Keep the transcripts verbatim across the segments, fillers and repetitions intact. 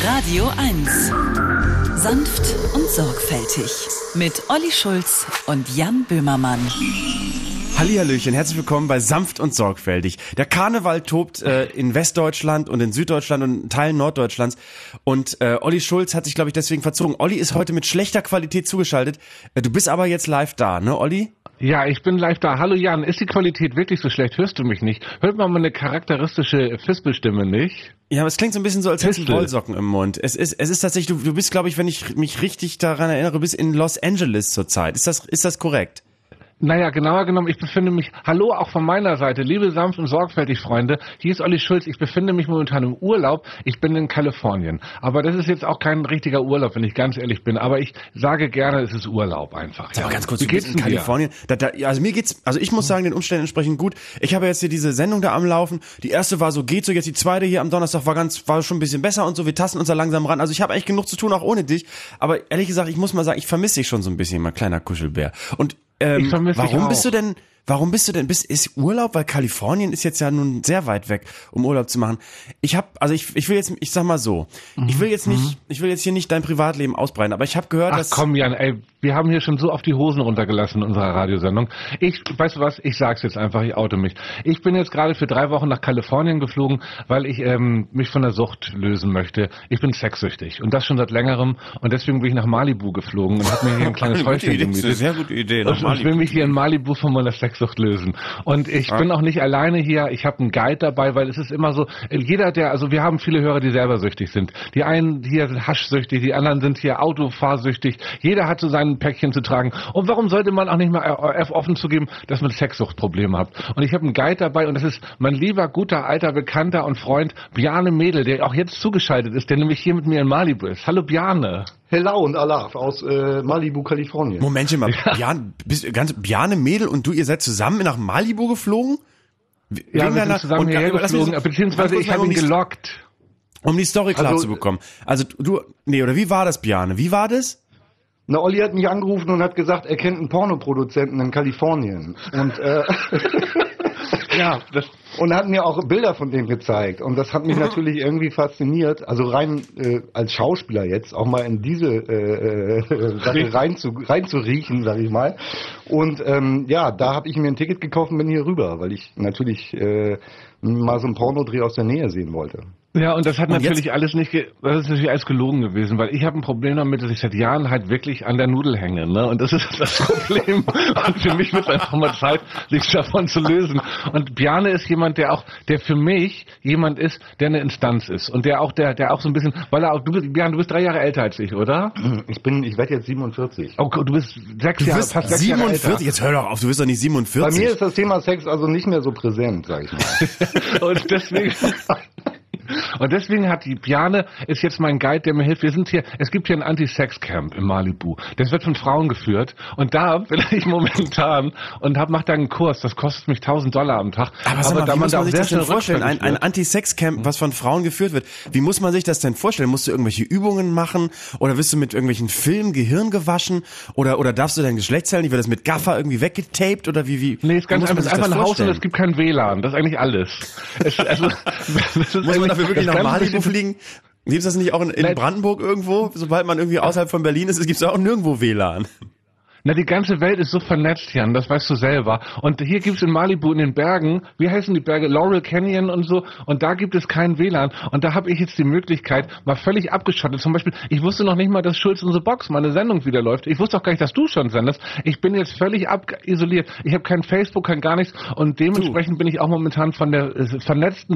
Radio eins. Sanft und sorgfältig. Mit Olli Schulz und Jan Böhmermann. Hallihallöchen, herzlich willkommen bei Sanft und sorgfältig. Der Karneval tobt äh, in Westdeutschland und in Süddeutschland und in Teilen Norddeutschlands. Und äh, Olli Schulz hat sich, glaube ich, deswegen verzogen. Olli ist heute mit schlechter Qualität zugeschaltet. Äh, du bist aber jetzt live da, ne, Olli? Ja, ich bin live da. Hallo Jan, ist die Qualität wirklich so schlecht? Hörst du mich nicht? Hört man meine charakteristische Fispelstimme nicht? Ja, aber es klingt so ein bisschen so, als hättest du Wollsocken im Mund. Es ist, es ist tatsächlich, du, du bist, glaube ich, wenn ich mich richtig daran erinnere, bist in Los Angeles zurzeit. Ist das, ist das korrekt? Naja, genauer genommen, ich befinde mich, hallo auch von meiner Seite, liebe sanft und sorgfältig Freunde, hier ist Olli Schulz, ich befinde mich momentan im Urlaub, ich bin in Kalifornien, aber das ist jetzt auch kein richtiger Urlaub, wenn ich ganz ehrlich bin, aber ich sage gerne, es ist Urlaub einfach. Ja, aber ganz kurz, wie du bist geht's in Kalifornien, da, da, also mir geht's, also ich muss sagen, den Umständen entsprechend gut, ich habe jetzt hier diese Sendung da am Laufen, die erste war so, geht so, jetzt die zweite hier am Donnerstag war ganz, war schon ein bisschen besser und so, wir tasten uns da langsam ran, also ich habe eigentlich genug zu tun, auch ohne dich, aber ehrlich gesagt, ich muss mal sagen, ich vermisse dich schon so ein bisschen, mein kleiner Kuschelbär. Und Ähm, warum bist du denn, warum bist du denn, bist, ist Urlaub, weil Kalifornien ist jetzt ja nun sehr weit weg, um Urlaub zu machen. Ich hab, also ich, ich will jetzt, ich sag mal so, mhm. ich will jetzt nicht, ich will jetzt hier nicht dein Privatleben ausbreiten, aber ich habe gehört, Ach, dass... komm Jan, ey, wir haben hier schon so oft die Hosen runtergelassen in unserer Radiosendung. Ich, weißt du was, ich sag's jetzt einfach, ich oute mich. Ich bin jetzt gerade für drei Wochen nach Kalifornien geflogen, weil ich ähm, mich von der Sucht lösen möchte. Ich bin sexsüchtig und das schon seit längerem und deswegen bin ich nach Malibu geflogen und habe mir hier ein kleines Häuschen gemietet. Eine sehr gute Idee. Und ich will mich hier in Malibu von meiner Sexsucht lösen. Und ich ja. bin auch nicht alleine hier. Ich habe einen Guide dabei, weil es ist immer so, jeder, der, also wir haben viele Hörer, die selber süchtig sind. Die einen hier sind haschsüchtig, die anderen sind hier autofahrsüchtig. Jeder hat so sein Päckchen zu tragen. Und warum sollte man auch nicht mal offen zugeben, dass man Sexsuchtprobleme hat? Und ich habe einen Guide dabei und das ist mein lieber, guter, alter Bekannter und Freund Bjarne Mädel, der auch jetzt zugeschaltet ist, der nämlich hier mit mir in Malibu ist. Hallo Bjarne. Hello und Alaf aus äh, Malibu, Kalifornien. Momentchen mal, ja. Bjarne, bist, ganz, Bjarne Mädel und du, ihr seid zusammen nach Malibu geflogen? Ja, wir sind zusammen hierher geflogen, beziehungsweise ich habe ihn gelockt. Um die Story klar also, zu bekommen. Also du, nee, oder wie war das, Bjarne? Wie war das? Na, Olli hat mich angerufen und hat gesagt, er kennt einen Pornoproduzenten in Kalifornien. Und, äh, ja, das, und hat mir auch Bilder von dem gezeigt. Und das hat mich natürlich irgendwie fasziniert. Also rein äh, als Schauspieler jetzt auch mal in diese äh, äh, Sache rein zu, rein zu riechen, sag ich mal. Und ähm, ja, da habe ich mir ein Ticket gekauft und bin hier rüber, weil ich natürlich äh, mal so einen Pornodreh aus der Nähe sehen wollte. Ja, und das hat und natürlich jetzt? alles nicht, ge- das ist natürlich alles gelogen gewesen, weil ich habe ein Problem damit, dass ich seit Jahren halt wirklich an der Nudel hänge, ne? Und das ist das Problem. Und für mich wird es einfach mal Zeit, sich davon zu lösen. Und Bjarne ist jemand, der auch, der für mich jemand ist, der eine Instanz ist und der auch, der, der auch so ein bisschen, weil er auch, du bist, Bjarne, du bist drei Jahre älter als ich, oder? Ich bin, ich werde jetzt siebenundvierzig. Oh, du bist sechs Du Jahre, bist fast sechs siebenundvierzig, Jahre älter. jetzt hör doch auf, du bist doch nicht siebenundvierzig. Bei mir ist das Thema Sex also nicht mehr so präsent, sag ich mal. Und deswegen, und deswegen hat die Bjarne, ist jetzt mein Guide, der mir hilft. Wir sind hier, es gibt hier ein Anti-Sex-Camp in Malibu. Das wird von Frauen geführt. Und da bin ich momentan und hab, mach da einen Kurs. Das kostet mich tausend Dollar am Tag. Aber, sag mal, da wie man muss da man auch sich sehr das denn schnell vorstellen? Ein, ein Anti-Sex-Camp, was von Frauen geführt wird. Wie muss man sich das denn vorstellen? Musst du irgendwelche Übungen machen? Oder wirst du mit irgendwelchen Filmen Gehirn gewaschen? Oder, oder darfst du dein Geschlechtsteil nicht? Wird das mit Gaffer irgendwie weggetaped? Oder wie, wie? Nee, es ist ganz einfach, es ist einfach ein Haus und vorstellen? es gibt kein W L A N. Das ist eigentlich alles. Es, also, das ist Muss man dafür wirklich das nach ganze Malibu fliegen? Gibt es das nicht auch in, in Brandenburg irgendwo? Sobald man irgendwie außerhalb von Berlin ist, gibt es auch nirgendwo W L A N. Na, die ganze Welt ist so vernetzt, Jan, das weißt du selber. Und hier gibt's in Malibu in den Bergen, wie heißen die Berge? Laurel Canyon und so. Und da gibt es kein W L A N. Und da habe ich jetzt die Möglichkeit, mal völlig abgeschottet. Zum Beispiel, ich wusste noch nicht mal, dass Schulz in the Box, meine Sendung wieder läuft. Ich wusste auch gar nicht, dass du schon sendest. Ich bin jetzt völlig abisoliert. Ich habe kein Facebook, kein gar nichts. Und dementsprechend du. bin ich auch momentan von der äh, vernetzten...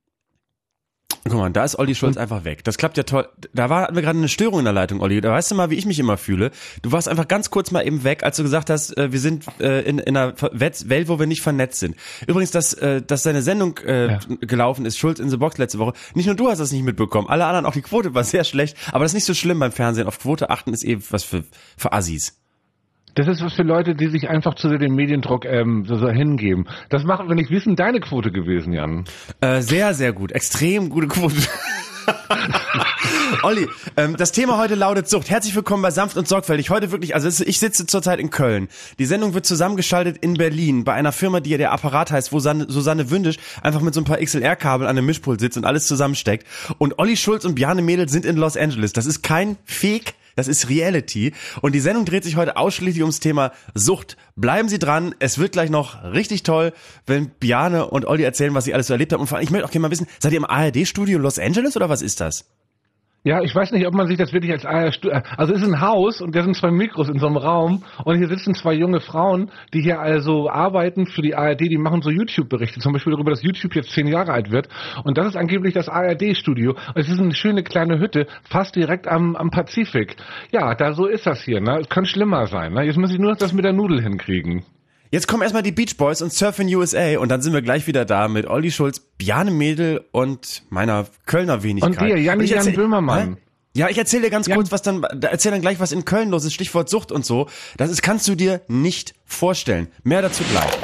Guck mal, da ist Olli Schulz einfach weg. Das klappt ja toll. Da war hatten wir gerade eine Störung in der Leitung, Olli. Da weißt du mal, wie ich mich immer fühle. Du warst einfach ganz kurz mal eben weg, als du gesagt hast, äh, wir sind äh, in, in einer Welt, wo wir nicht vernetzt sind. Übrigens, dass, äh, dass deine Sendung äh, ja. gelaufen ist, Schulz in the Box letzte Woche. Nicht nur du hast das nicht mitbekommen. Alle anderen, auch die Quote war sehr schlecht. Aber das ist nicht so schlimm beim Fernsehen. Auf Quote achten ist eh was für, für Assis. Das ist was für Leute, die sich einfach zu dem Mediendruck ähm, so, so hingeben. Das machen wir nicht. Wie ist denn deine Quote gewesen, Jan? Äh, sehr, sehr gut. Extrem gute Quote. Olli, ähm, das Thema heute lautet Sucht. Herzlich willkommen bei Sanft und Sorgfältig. Heute wirklich, also ich sitze zurzeit in Köln. Die Sendung wird zusammengeschaltet in Berlin bei einer Firma, die ja der Apparat heißt, wo Susanne, Susanne Wündisch einfach mit so ein paar X L R-Kabel an einem Mischpult sitzt und alles zusammensteckt. Und Olli Schulz und Bjarne Mädel sind in Los Angeles. Das ist kein Fake. Das ist Reality und die Sendung dreht sich heute ausschließlich ums Thema Sucht. Bleiben Sie dran, es wird gleich noch richtig toll, wenn Bjarne und Olli erzählen, was sie alles so erlebt haben. Und vor allem, ich möchte auch gerne mal wissen, seid ihr im A R D-Studio Los Angeles oder was ist das? Ja, ich weiß nicht, ob man sich das wirklich als also es ist ein Haus und da sind zwei Mikros in so einem Raum und hier sitzen zwei junge Frauen, die hier also arbeiten für die A R D, die machen so YouTube-Berichte, zum Beispiel darüber, dass YouTube jetzt zehn Jahre alt wird und das ist angeblich das A R D-Studio. Es ist eine schöne kleine Hütte, fast direkt am am Pazifik. Ja, da so ist das hier, ne? Es kann schlimmer sein, ne? Jetzt muss ich nur das mit der Nudel hinkriegen. Jetzt kommen erstmal die Beach Boys und Surfing U S A und dann sind wir gleich wieder da mit Olli Schulz, Bjarne Mädel und meiner Kölner Wenigkeit. Und dir, Jan, Jan erzähl, Böhmermann. Hä? Ja, ich erzähle dir ganz Jan. kurz, was dann, erzähl dann gleich, was in Köln los ist, Stichwort Sucht und so. Das ist, kannst du dir nicht vorstellen. Mehr dazu gleich.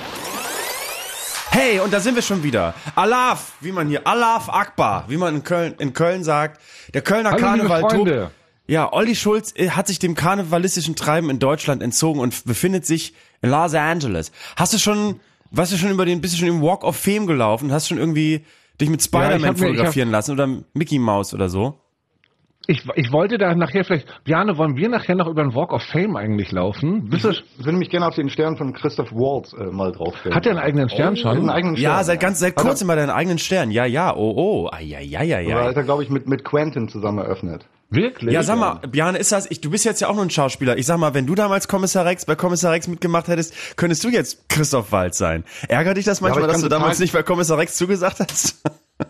Hey, und da sind wir schon wieder. Alaf, wie man hier, Alaf Akbar, wie man in Köln, in Köln sagt. Der Kölner Hallo, Karneval tobt. Ja, Olli Schulz hat sich dem karnevalistischen Treiben in Deutschland entzogen und befindet sich in Los Angeles. Hast du schon, warst du schon über den, bist du schon im Walk of Fame gelaufen? Hast du schon irgendwie dich mit Spider-Man ja, fotografieren lassen oder Mickey Mouse oder so? Ich, ich wollte da nachher vielleicht, Bjarne, wollen wir nachher noch über den Walk of Fame eigentlich laufen? Bist du, ich würde mich gerne auf den Stern von Christoph Waltz äh, mal draufstellen. Hat er einen eigenen Stern oh, schon? Einen eigenen Stern, ja, seit ganz, seit kurzem mal deinen eigenen Stern. Ja, ja, oh, oh, ai, ai, ai, ai. Oder hat er, glaube ich, mit, mit Quentin zusammen eröffnet. Wirklich? Ja, sag mal, Bjarne, ist das, ich, du bist jetzt ja auch nur ein Schauspieler. Ich sag mal, wenn du damals Kommissar Rex bei Kommissar Rex mitgemacht hättest, könntest du jetzt Christoph Waltz sein. Ärgert dich das manchmal, ja, dass du damals nicht bei Kommissar Rex zugesagt hast?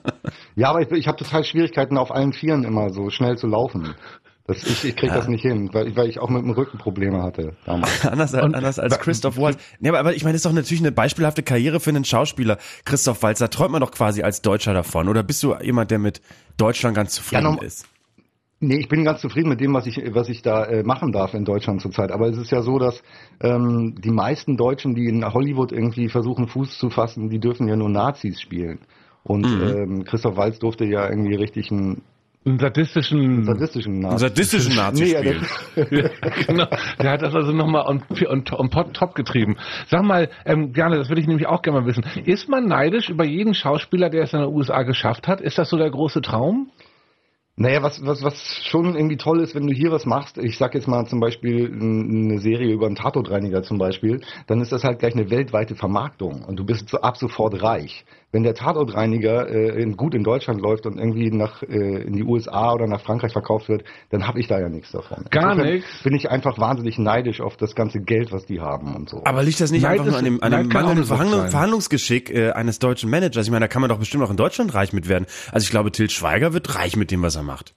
Ja, aber ich, ich habe total Schwierigkeiten, auf allen Vieren immer so schnell zu laufen. Das, ich ich krieg ja. das nicht hin, weil, weil ich auch mit dem Rücken Probleme hatte damals. anders, Und, anders als Christoph Waltz. Nee, aber, aber ich meine, das ist doch natürlich eine beispielhafte Karriere für einen Schauspieler. Christoph Waltz, da träumt man doch quasi als Deutscher davon. Oder bist du jemand, der mit Deutschland ganz zufrieden ja, no, ist? Nee, ich bin ganz zufrieden mit dem, was ich was ich da äh, machen darf in Deutschland zurzeit. Aber es ist ja so, dass ähm, die meisten Deutschen, die in Hollywood irgendwie versuchen, Fuß zu fassen, die dürfen ja nur Nazis spielen. Und mhm. ähm, Christoph Waltz durfte ja irgendwie richtig ein Einen sadistischen, sadistischen Nazi. sadistischen Nazi nee, spielen. Ja, genau. Der hat das also nochmal on, on, on top getrieben. Sag mal, ähm, gerne, das würde ich nämlich auch gerne mal wissen. Ist man neidisch über jeden Schauspieler, der es in den U S A geschafft hat? Ist das so der große Traum? Naja, was, was, was schon irgendwie toll ist, wenn du hier was machst, ich sag jetzt mal zum Beispiel eine Serie über einen Tatortreiniger zum Beispiel, dann ist das halt gleich eine weltweite Vermarktung und du bist so ab sofort reich. Wenn der Tatortreiniger äh, gut in Deutschland läuft und irgendwie nach äh, in die U S A oder nach Frankreich verkauft wird, dann habe ich da ja nichts davon. Gar nichts. Bin ich einfach wahnsinnig neidisch auf das ganze Geld, was die haben und so. Aber liegt das nicht Neid einfach nur an dem, an dem mangelnden Verhandlung, Verhandlungsgeschick äh, eines deutschen Managers? Ich meine, da kann man doch bestimmt auch in Deutschland reich mit werden. Also ich glaube, Til Schweiger wird reich mit dem, was er macht.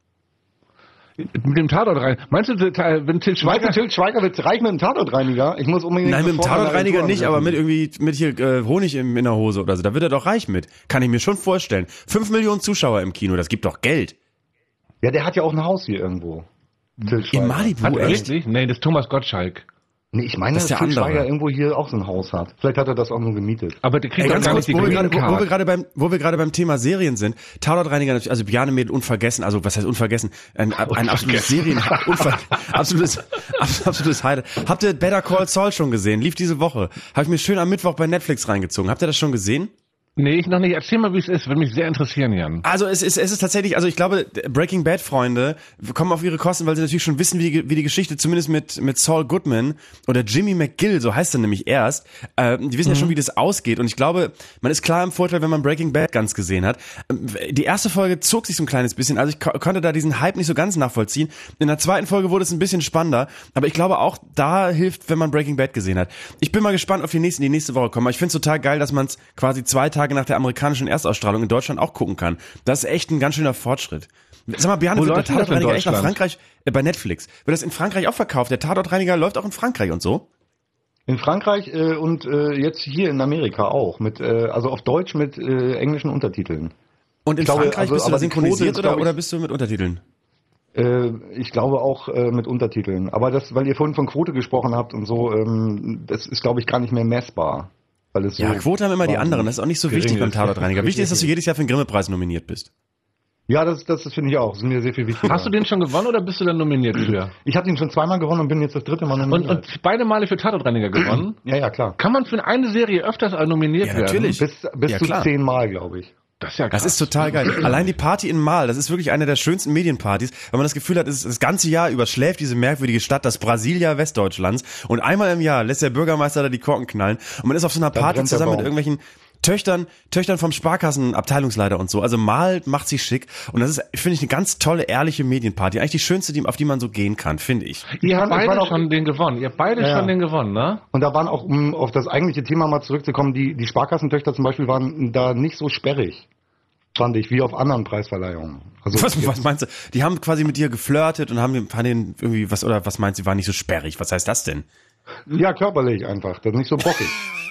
Mit dem Tatortreiniger. Meinst du, wenn Til Schweiger... Til Schweiger wird reich mit dem Tatortreiniger? Ich muss unbedingt... Nein, mit dem Tatortreiniger nicht, aber mit irgendwie, mit hier äh, Honig in, in der Hose oder so. Da wird er doch reich mit. Kann ich mir schon vorstellen. Fünf Millionen Zuschauer im Kino, das gibt doch Geld. Ja, der hat ja auch ein Haus hier irgendwo. Til Schweiger. In Malibu, hat er echt? Nee, das ist Thomas Gottschalk. Nee, ich meine, dass, dass Til Schweiger irgendwo hier auch so ein Haus hat. Vielleicht hat er das auch nur gemietet. Aber der kriegt Ey, doch ganz gar kurz, nicht die wo wir, grade, Green wo, wo wir gerade beim, wo wir gerade beim Thema Serien sind. Tatortreiniger natürlich, also Bjarne Mädel unvergessen, also was heißt unvergessen? Ein, ein absolutes Serien, unver, absolutes, absolutes Highlight. Habt ihr Better Call Saul schon gesehen? Lief diese Woche. Habe ich mir schön am Mittwoch bei Netflix reingezogen. Habt ihr das schon gesehen? Nee, ich noch nicht. Erzähl mal, wie es ist. Würde mich sehr interessieren, Jan. Also es ist, es ist tatsächlich, also ich glaube, Breaking Bad Freunde kommen auf ihre Kosten, weil sie natürlich schon wissen, wie die, wie die Geschichte zumindest mit mit Saul Goodman oder Jimmy McGill, so heißt er nämlich erst, äh, die wissen mhm. ja schon, wie das ausgeht. Und ich glaube, man ist klar im Vorteil, wenn man Breaking Bad ganz gesehen hat. Die erste Folge zog sich so ein kleines bisschen, also ich ko- konnte da diesen Hype nicht so ganz nachvollziehen. In der zweiten Folge wurde es ein bisschen spannender, aber ich glaube auch, da hilft, wenn man Breaking Bad gesehen hat. Ich bin mal gespannt auf die nächsten, die nächste Woche kommen. Aber ich finde es total geil, dass man es quasi zwei Tage nach der amerikanischen Erstausstrahlung in Deutschland auch gucken kann. Das ist echt ein ganz schöner Fortschritt. Sag mal, Bjarne, wird der Tatortreiniger echt nach Frankreich, äh, bei Netflix, wird das in Frankreich auch verkauft? Der Tatortreiniger läuft auch in Frankreich und so? In Frankreich äh, und äh, jetzt hier in Amerika auch. Mit, äh, also auf Deutsch mit äh, englischen Untertiteln. Und in ich Frankreich glaube, also, bist du da synchronisiert Quote, oder, ich, oder bist du mit Untertiteln? Äh, ich glaube auch äh, mit Untertiteln. Aber das, weil ihr vorhin von Quote gesprochen habt und so, ähm, das ist, glaube ich, gar nicht mehr messbar. Weil es ja, so Quote haben immer die anderen. Das ist auch nicht so wichtig beim Tatortreiniger. Wichtig ist, dass du jedes Jahr für den Grimme-Preis nominiert bist. Ja, das, das, das finde ich auch. Das ist mir sehr viel wichtiger. Hast du den schon gewonnen oder bist du dann nominiert für? Ich habe den schon zweimal gewonnen und bin jetzt das dritte Mal nominiert. Und, und beide Male für Tatortreiniger gewonnen? Ja, ja, klar. Kann man für eine Serie öfters nominiert Ja, werden? natürlich. Bis, bis Ja, zu klar. zehnmal, glaube ich. Das ist ja krass. Das ist total geil. Allein die Party in Mal, das ist wirklich eine der schönsten Medienpartys, weil man das Gefühl hat, es ist das ganze Jahr über schläft diese merkwürdige Stadt, das Brasilia Westdeutschlands, und einmal im Jahr lässt der Bürgermeister da die Korken knallen und man ist auf so einer Da Party brennt der zusammen mit Baum. irgendwelchen Töchtern, Töchtern vom Sparkassenabteilungsleiter und so. Also Mal macht sie schick und das ist, finde ich, eine ganz tolle, ehrliche Medienparty. Eigentlich die schönste, die, auf die man so gehen kann, finde ich. Ihr habt fand, es beide war doch- schon den gewonnen. Ihr habt beide Ja. schon den gewonnen, ne? Und da waren auch, um auf das eigentliche Thema mal zurückzukommen, die, die Sparkassentöchter zum Beispiel waren da nicht so sperrig, fand ich, wie auf anderen Preisverleihungen. Also Was, was meinst du? Die haben quasi mit dir geflirtet und haben den, haben den irgendwie was, oder was meinst du, war nicht so sperrig? Was heißt das denn? Ja, körperlich einfach, das ist nicht so bockig.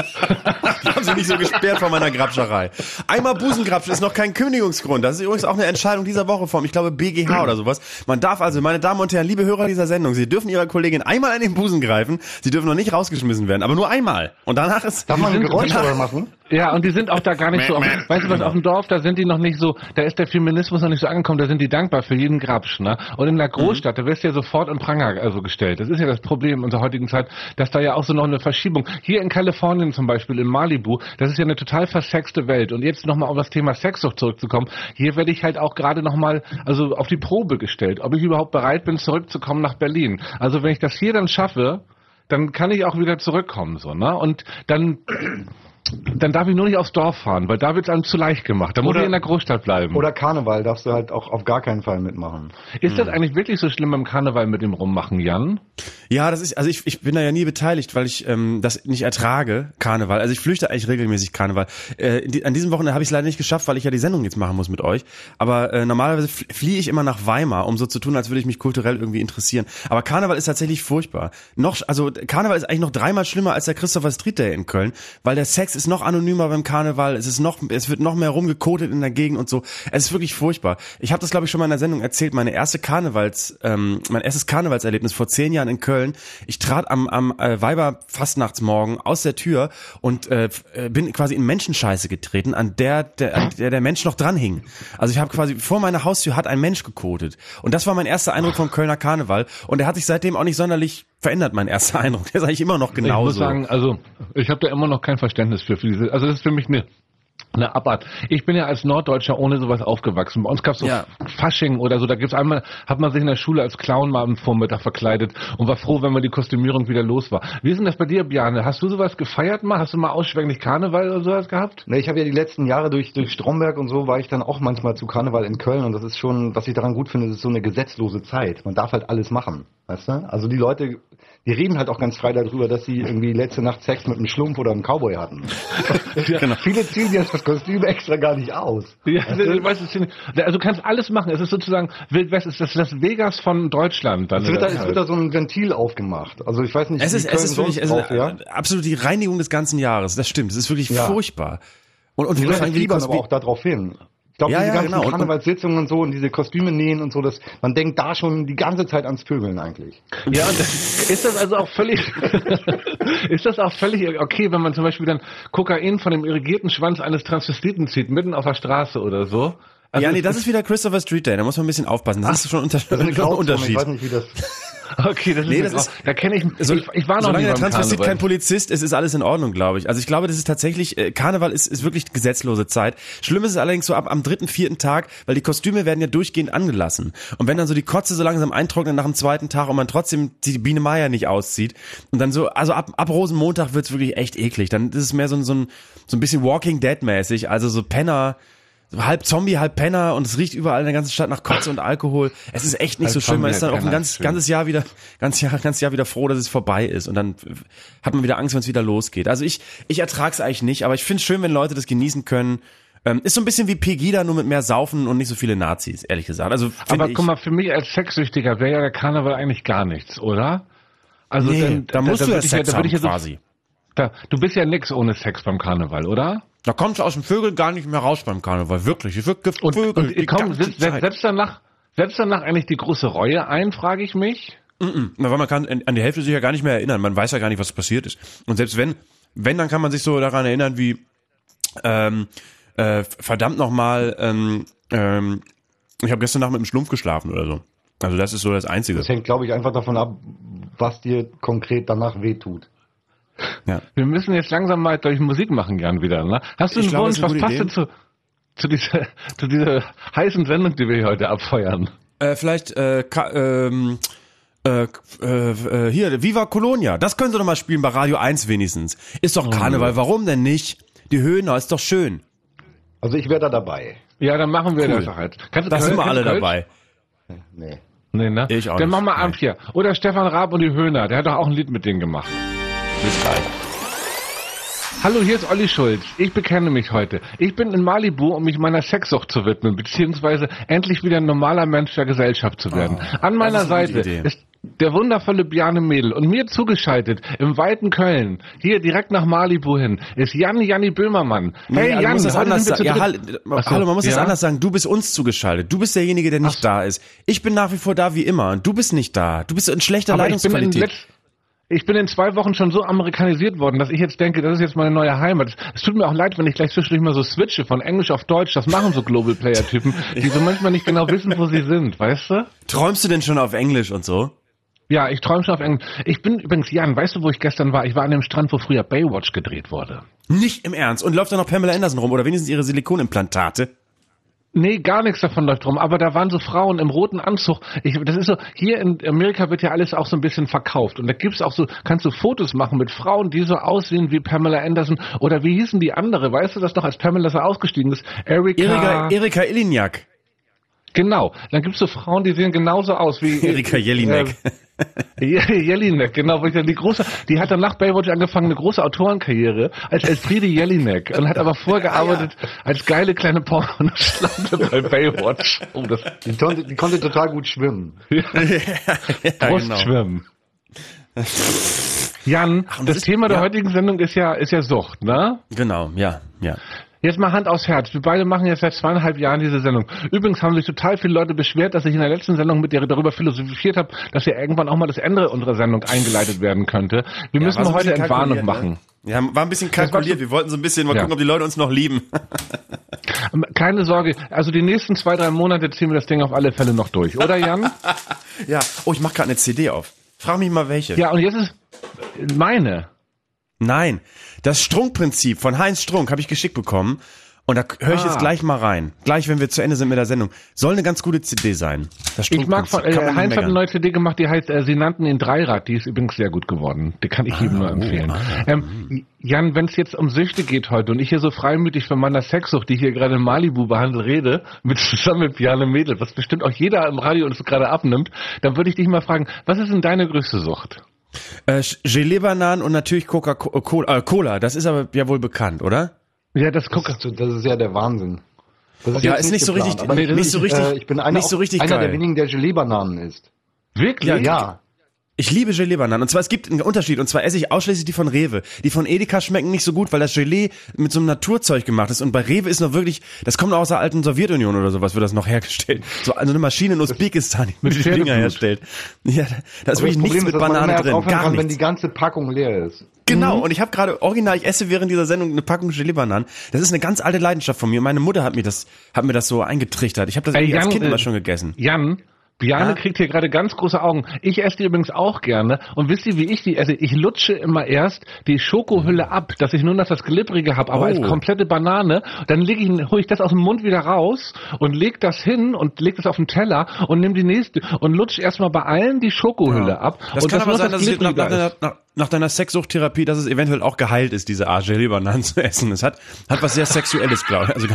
Die haben sie nicht so gesperrt vor meiner Grabscherei. Einmal Busengrabschen ist noch kein Kündigungsgrund. Das ist übrigens auch eine Entscheidung dieser Woche vom, ich glaube, B G H oder sowas. Man darf also, meine Damen und Herren, liebe Hörer dieser Sendung, Sie dürfen Ihrer Kollegin einmal an den Busen greifen. Sie dürfen noch nicht rausgeschmissen werden, aber nur einmal. Und danach ist... Darf man ein sind- Geräusch danach- dabei machen? Ja, und die sind auch da gar nicht so, auf, weißt du was, auf dem Dorf, da sind die noch nicht so, da ist der Feminismus noch nicht so angekommen, da sind die dankbar für jeden Grabsch, ne? Und in der Großstadt, da wirst du ja sofort in Pranger also gestellt. Das ist ja das Problem unserer heutigen Zeit, dass da ja auch so noch eine Verschiebung, hier in Kalifornien zum Beispiel, in Malibu, das ist ja eine total versexte Welt. Und jetzt nochmal auf das Thema Sexsucht zurückzukommen, hier werde ich halt auch gerade nochmal, also auf die Probe gestellt, ob ich überhaupt bereit bin, zurückzukommen nach Berlin. Also wenn ich das hier dann schaffe, dann kann ich auch wieder zurückkommen, so, ne? Und dann, dann darf ich nur nicht aufs Dorf fahren, weil da wird es einem zu leicht gemacht. Da muss Oder- ich in der Großstadt bleiben. Oder Karneval darfst du halt auch auf gar keinen Fall mitmachen. Ist das eigentlich wirklich so schlimm beim Karneval mit dem Rummachen, Jan? Ja, das ist, also ich, ich bin da ja nie beteiligt, weil ich ähm, das nicht ertrage, Karneval. Also ich flüchte eigentlich regelmäßig Karneval. Äh, in die, an diesem Wochenende habe ich es leider nicht geschafft, weil ich ja die Sendung jetzt machen muss mit euch. Aber äh, normalerweise fl- fliehe ich immer nach Weimar, um so zu tun, als würde ich mich kulturell irgendwie interessieren. Aber Karneval ist tatsächlich furchtbar. Noch, also Karneval ist eigentlich noch dreimal schlimmer als der Christopher Street Day in Köln, weil der Sex ist noch anonymer beim Karneval. Es ist noch, es wird noch mehr rumgekotet in der Gegend und so. Es ist wirklich furchtbar. Ich habe das, glaube ich, schon mal in der Sendung erzählt. Meine erste Karnevals, ähm, mein erstes Karnevalserlebnis vor zehn Jahren in Köln. Ich trat am, am äh, Weiberfastnachtsmorgen aus der Tür und äh, äh, bin quasi in Menschenscheiße getreten, an der der, an der der Mensch noch dran hing. Also ich habe quasi vor meiner Haustür hat ein Mensch gekotet. Und das war mein erster Eindruck vom Kölner Karneval. Und der hat sich seitdem auch nicht sonderlich verändert, mein erster Eindruck. Der ist eigentlich immer noch Ich muss genauso. sagen, also ich habe da immer noch kein Verständnis für, für diese, also das ist für mich eine eine Abart. Ich bin ja als Norddeutscher ohne sowas aufgewachsen. Bei uns gab's so Ja. Fasching oder so. Da gibt's einmal, hat man sich in der Schule als Clown mal am Vormittag verkleidet und war froh, wenn man die Kostümierung wieder los war. Wie ist denn das bei dir, Bjarne? Hast du sowas gefeiert mal? Hast du mal ausschwänglich Karneval oder sowas gehabt? Ne, ich habe ja die letzten Jahre durch, durch Stromberg und so war ich dann auch manchmal zu Karneval in Köln und das ist schon, was ich daran gut finde, das ist so eine gesetzlose Zeit. Man darf halt alles machen, weißt du? Also die Leute, die reden halt auch ganz frei darüber, dass sie irgendwie letzte Nacht Sex mit einem Schlumpf oder einem Cowboy hatten. Genau. Viele ziehen ja das Kostüm extra gar nicht aus. Ja, du weißt es nicht. Also du kannst alles machen. Es ist sozusagen, Wildwest ist das Las Vegas von Deutschland. Dann Es wird, da, oder es halt. wird da so ein Ventil aufgemacht. Also ich weiß nicht, Es wie ist, Köln es ist wirklich, es sonst ist auch, ja? äh, absolut die Reinigung des ganzen Jahres. Das stimmt. Es ist wirklich Ja. furchtbar. Und, und Die vor Leute allem, wie die fiebern Kostü- aber auch darauf hin. Ich glaube, Ja, diese ja, ganzen genau. Und- Karnevalssitzungen und so und diese Kostüme nähen und so, das, man denkt da schon die ganze Zeit ans Vögeln eigentlich. Ja, und das, ist das also auch völlig, ist das auch völlig okay, wenn man zum Beispiel dann Kokain von dem irrigierten Schwanz eines Transvestiten zieht, mitten auf der Straße oder so? Also ja, nee, es- das ist wieder Christopher Street Day. Da muss man ein bisschen aufpassen. Das ist schon unter, Das ist eine schon ein Grauzone, ich Unterschied. weiß nicht, wie das... Okay, das Nee, ist, das eine ist- Grau- da kenne ich, So, ich, ich war noch solange nie der beim Transvestit Karneval. kein Polizist ist, ist alles in Ordnung, glaube ich. Also ich glaube, das ist tatsächlich, äh, Karneval ist, ist wirklich gesetzlose Zeit. Schlimm ist es allerdings so ab am dritten, vierten Tag, weil die Kostüme werden ja durchgehend angelassen. Und wenn dann so die Kotze so langsam eintrocknet nach dem zweiten Tag und man trotzdem die Biene Meier nicht auszieht und dann so, also ab, ab Rosenmontag wird's wirklich echt eklig. Dann ist es mehr so ein, so ein, so ein bisschen Walking Dead mäßig, also so Penner, so halb Zombie, halb Penner und es riecht überall in der ganzen Stadt nach Kotze und Alkohol. Es ist echt nicht Halb so schön. Man Zombie, ist dann halb auch ein Penner, ganz, schön. ganzes Jahr wieder, ganz Jahr, ganz Jahr wieder froh, dass es vorbei ist und dann hat man wieder Angst, wenn es wieder losgeht. Also ich, ich ertrag's eigentlich nicht, aber ich find's schön, wenn Leute das genießen können. Ähm, ist so ein bisschen wie Pegida, nur mit mehr Saufen und nicht so viele Nazis, ehrlich gesagt. Also finde Aber ich, guck mal, für mich als Sexsüchtiger wäre ja der Karneval eigentlich gar nichts, oder? Also nee, dann- da musst du ja würd ich Sex da würd haben ich ja so- quasi. Da, du bist ja nix ohne Sex beim Karneval, oder? Da kommst du aus dem Vögel gar nicht mehr raus beim Karneval, wirklich. Es wird Und, gevögelt und die komm, ganze setzt, Zeit. setzt danach, setzt danach eigentlich die große Reue ein, frage ich mich. Na, weil man kann an die Hälfte sich ja gar nicht mehr erinnern. Man weiß ja gar nicht, was passiert ist. Und selbst wenn, wenn, dann kann man sich so daran erinnern, wie ähm, äh, verdammt nochmal ähm, ähm, Ich habe gestern Nacht mit dem Schlumpf geschlafen oder so. Also das ist so das Einzige. Das hängt, glaube ich, einfach davon ab, was dir konkret danach wehtut. Ja. Wir müssen jetzt langsam mal durch Musik machen, Jan, wieder. Ne? Hast du einen Wunsch, was passt denn zu, zu, dieser, zu dieser heißen Sendung, die wir hier heute abfeuern? Äh, vielleicht, äh, ka, ähm, äh, äh, hier, Viva Colonia. Das können sie doch mal spielen bei Radio eins wenigstens. Ist doch Karneval, oh. Warum denn nicht? Die Höhner, ist doch schön. Also ich wäre da dabei. Ja, dann machen wir cool. das halt. Kannst, da sind wir alle Kölsch? dabei. Nee. Nee, ne? Ich auch Dann nicht. machen wir Abend hier. Oder Stefan Raab und die Höhner. Der hat doch auch ein Lied mit denen gemacht. Bis gleich. Hallo, hier ist Olli Schulz. Ich bekenne mich heute. Ich bin in Malibu, um mich meiner Sexsucht zu widmen, beziehungsweise endlich wieder ein normaler Mensch der Gesellschaft zu werden. Oh, An meiner Seite ist der wundervolle Bjarne Mädel und mir zugeschaltet im weiten Köln, hier direkt nach Malibu hin, ist Jan Janni Böhmermann. Hey nee, Jan, das anders sagen. Ja, hallo, so, hallo, man muss ja? das anders sagen. Du bist uns zugeschaltet. Du bist derjenige, der nicht Ach. da ist. Ich bin nach wie vor da wie immer und du bist nicht da. Du bist in schlechter Aber Leitungsqualität. Ich bin in zwei Wochen schon so amerikanisiert worden, dass ich jetzt denke, das ist jetzt meine neue Heimat. Es tut mir auch leid, wenn ich gleich zwischendurch mal so switche von Englisch auf Deutsch. Das machen so Global Player Typen, die so manchmal nicht genau wissen, wo sie sind, weißt du? Träumst du denn schon auf Englisch und so? Ja, ich träume schon auf Englisch. Ich bin übrigens, Jan, weißt du, wo ich gestern war? Ich war an dem Strand, wo früher Baywatch gedreht wurde. Nicht im Ernst? Und läuft da noch Pamela Anderson rum oder wenigstens ihre Silikonimplantate? Nee, gar nichts davon läuft rum, aber da waren so Frauen im roten Anzug. Ich, das ist so, hier in Amerika wird ja alles auch so ein bisschen verkauft und da gibt's auch so, kannst du Fotos machen mit Frauen, die so aussehen wie Pamela Anderson oder wie hießen die andere, weißt du das noch, als Pamela so ausgestiegen ist? Erika... Erika, Erika Eleniak. Genau, dann gibt's so Frauen, die sehen genauso aus wie... Erika Jelinek. Äh, Jelinek, genau, wo ich dann die große, die hat dann nach Baywatch angefangen, eine große Autorenkarriere als Elfriede Jelinek und hat aber vorgearbeitet ja. als geile kleine Pornoschlampe bei Baywatch. Oh, das die, konnte, die konnte total gut schwimmen. Ja. ja, Brustschwimmen. Genau. Jan, Ach, das, das ist, Thema der ja. heutigen Sendung ist ja, ist ja Sucht, ne? Genau, ja, ja. Jetzt mal Hand aufs Herz. Wir beide machen jetzt seit zweieinhalb Jahren diese Sendung. Übrigens haben sich total viele Leute beschwert, dass ich in der letzten Sendung mit dir darüber philosophiert habe, dass ja irgendwann auch mal das Ende unserer Sendung eingeleitet werden könnte. Wir ja, müssen so heute Entwarnung machen. Ne? Ja, war ein bisschen kalkuliert. Wir wollten so ein bisschen mal ja. gucken, ob die Leute uns noch lieben. Keine Sorge. Also die nächsten zwei, drei Monate ziehen wir das Ding auf alle Fälle noch durch. Oder, Jan? Ja. Oh, ich mach gerade eine C D auf. Frag mich mal welche. Ja, und jetzt ist meine. Nein, das Strunk-Prinzip von Heinz Strunk habe ich geschickt bekommen und da höre ich ah. jetzt gleich mal rein. Gleich, wenn wir zu Ende sind mit der Sendung. Soll eine ganz gute C D sein. Das ich mag von, äh, Heinz hat eine neue C D gemacht, die heißt, äh, sie nannten ihn Dreirad, die ist übrigens sehr gut geworden. Die kann ich ah, jedem nur empfehlen. Ah, ähm, Jan, wenn es jetzt um Süchte geht heute und ich hier so freimütig von meiner Sexsucht, die ich hier gerade in Malibu behandle, rede, mit zusammen mit Bjarne Mädel, was bestimmt auch jeder im Radio uns gerade abnimmt, dann würde ich dich mal fragen, was ist denn deine größte Sucht? Äh, Gelee-Bananen und natürlich Coca-Cola, äh, Cola, das ist aber ja wohl bekannt, oder? Ja, das, das, ist, das ist ja der Wahnsinn. Das ist ja, ist nicht, geplant, so richtig, nee, nicht so richtig, äh, ich bin einer, nicht so richtig einer geil. der wenigen, der Gelee-Bananen isst. Wirklich? Ja. ja. Ich liebe Gelee-Bananen. Und zwar, es gibt einen Unterschied. Und zwar esse ich ausschließlich die von Rewe. Die von Edeka schmecken nicht so gut, weil das Gelee mit so einem Naturzeug gemacht ist. Und bei Rewe ist noch wirklich, das kommt aus der alten Sowjetunion oder sowas, wird das noch hergestellt. So also eine Maschine in Usbekistan, die mit den Dinger herstellt. Ja, da ist wirklich nichts mit Banane drin. Gar kann, nichts. Wenn die ganze Packung leer ist. Genau. Mhm. Und ich habe gerade original, ich esse während dieser Sendung eine Packung Gelee-Bananen. Das ist eine ganz alte Leidenschaft von mir. Meine Mutter hat mir das, hat mir das so eingetrichtert. Ich habe das Ey, als Jan, Kind äh, immer schon gegessen. Jan, Bjarne ja? kriegt hier gerade ganz große Augen. Ich esse die übrigens auch gerne. Und wisst ihr, wie ich die esse? Ich lutsche immer erst die Schokohülle ab, dass ich nur noch das Glibbrige habe, aber oh. als komplette Banane. Dann leg ich, hole ich das aus dem Mund wieder raus und leg das hin und leg das auf den Teller und nehme die nächste und lutsche erstmal bei allen die Schokohülle ja. ab. Das und kann das aber sein, dass es nach, nach, deiner, ist. nach, nach deiner Sexsuchttherapie, dass es eventuell auch geheilt ist, diese Art Gelee-Bananen zu essen. Es hat, hat was sehr Sexuelles, glaube ich. Also,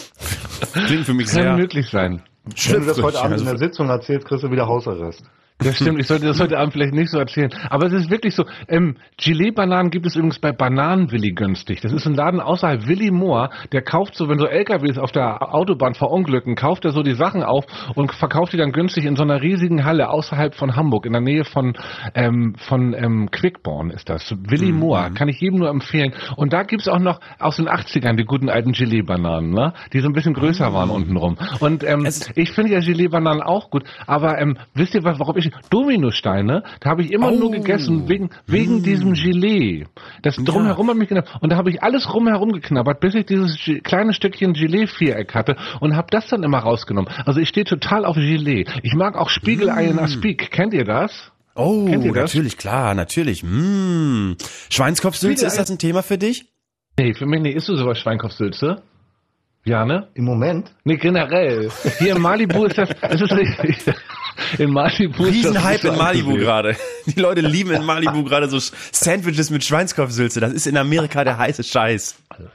klingt für mich kann sehr... Kann möglich sein. Wenn du das heute Abend in der Sitzung erzählst, kriegst du wieder Hausarrest. Das stimmt, ich sollte das heute Abend vielleicht nicht so erzählen. Aber es ist wirklich so, ähm, Gelee-Bananen gibt es übrigens bei Bananenwilli günstig. Das ist ein Laden außerhalb Willi Mohr, der kauft so, wenn so L K Ws auf der Autobahn verunglücken, kauft er so die Sachen auf und verkauft die dann günstig in so einer riesigen Halle außerhalb von Hamburg, in der Nähe von ähm, von ähm, Quickborn ist das. Willi Mohr, mhm. kann ich jedem nur empfehlen. Und da gibt's auch noch aus den achtzigern die guten alten Gelee-Bananen, ne? Die so ein bisschen größer waren mhm. untenrum. Und ähm, ich finde ja Gelee-Bananen auch gut, aber ähm, wisst ihr, warum ich ich Dominosteine, da habe ich immer oh. nur gegessen wegen wegen mm. diesem Gelee. Das drumherum ja. hat mich genervt. Und da habe ich alles rumherum geknabbert, bis ich dieses G- kleine Stückchen Gelee-Viereck hatte und habe das dann immer rausgenommen. Also ich stehe total auf Gelee. Ich mag auch Spiegelei mm. in Aspik. Kennt ihr das? Oh, Kennt ihr das? natürlich, klar, natürlich. Mm. Schweinskopfsülze, ist das ein Thema für dich? Nee, für mich nicht. Isst du sowas Schweinskopfsülze? Ja, ne? Im Moment? Nee, generell. Hier in Malibu ist das, das ist richtig. In Malibu ist Riesenhype das in Malibu gerade. Die Leute lieben in Malibu gerade so Sandwiches mit Schweinskopfsülze. Das ist in Amerika der heiße Scheiß.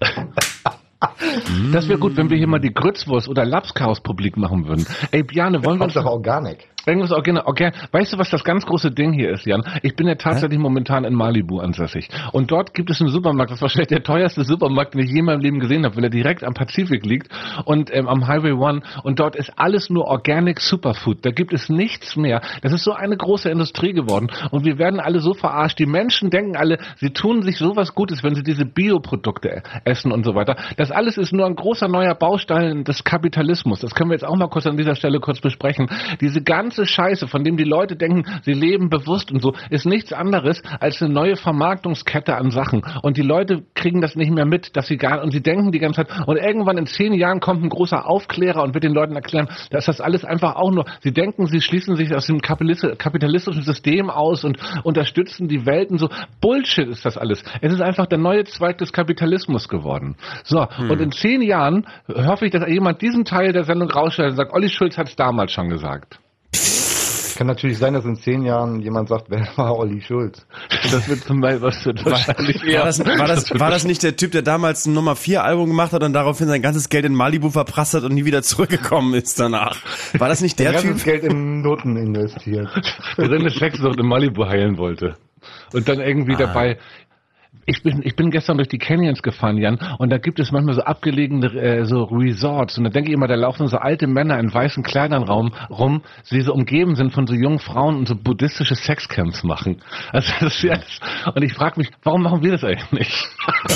Das wäre gut, wenn wir hier mal die Grützwurst oder Lapskaus publik machen würden. Ey, Bjarne, wollen wir uns doch Organic. Irgendwas Organic, Organ. Weißt du, was das ganz große Ding hier ist, Jan? Ich bin ja tatsächlich Hä? momentan in Malibu ansässig. Und dort gibt es einen Supermarkt, das war wahrscheinlich der teuerste Supermarkt, den ich je in meinem Leben gesehen habe, weil er direkt am Pazifik liegt und ähm, am Highway One. Und dort ist alles nur Organic Superfood. Da gibt es nichts mehr. Das ist so eine große Industrie geworden. Und wir werden alle so verarscht. Die Menschen denken alle, sie tun sich sowas Gutes, wenn sie diese Bioprodukte essen und so weiter. Das alles ist nur ein großer neuer Baustein des Kapitalismus. Das können wir jetzt auch mal kurz an dieser Stelle kurz besprechen. Diese ganze Scheiße, von dem die Leute denken, sie leben bewusst und so, ist nichts anderes als eine neue Vermarktungskette an Sachen. Und die Leute kriegen das nicht mehr mit, dass sie gar, und sie denken die ganze Zeit, und irgendwann in zehn Jahren kommt ein großer Aufklärer und wird den Leuten erklären, dass das alles einfach auch nur, sie denken, sie schließen sich aus dem kapitalistischen System aus und unterstützen die Welt und so. Bullshit ist das alles. Es ist einfach der neue Zweig des Kapitalismus geworden. So, hm. und in zehn Jahren hoffe ich, dass jemand diesen Teil der Sendung rausstellt und sagt, Olli Schulz hat es damals schon gesagt. Kann natürlich sein, dass in zehn Jahren jemand sagt, wer war Olli Schulz? Das wird zum Beispiel was wird wahrscheinlich war, war, das, war, das, war das nicht der Typ, der damals ein Nummer vier Album gemacht hat und daraufhin sein ganzes Geld in Malibu verprasst hat und nie wieder zurückgekommen ist danach? War das nicht der Typ? Der ganzes Geld in Noten investiert. Der seine Sexsucht in Malibu heilen wollte. Und dann irgendwie ah. dabei... Ich bin, ich bin gestern durch die Canyons gefahren, Jan, und da gibt es manchmal so abgelegene äh, so Resorts. Und da denke ich immer, da laufen so alte Männer in weißen Kleidern rum, rum, die so umgeben sind von so jungen Frauen und so buddhistische Sexcamps machen. Also das ist jetzt, und ich frage mich, warum machen wir das eigentlich nicht?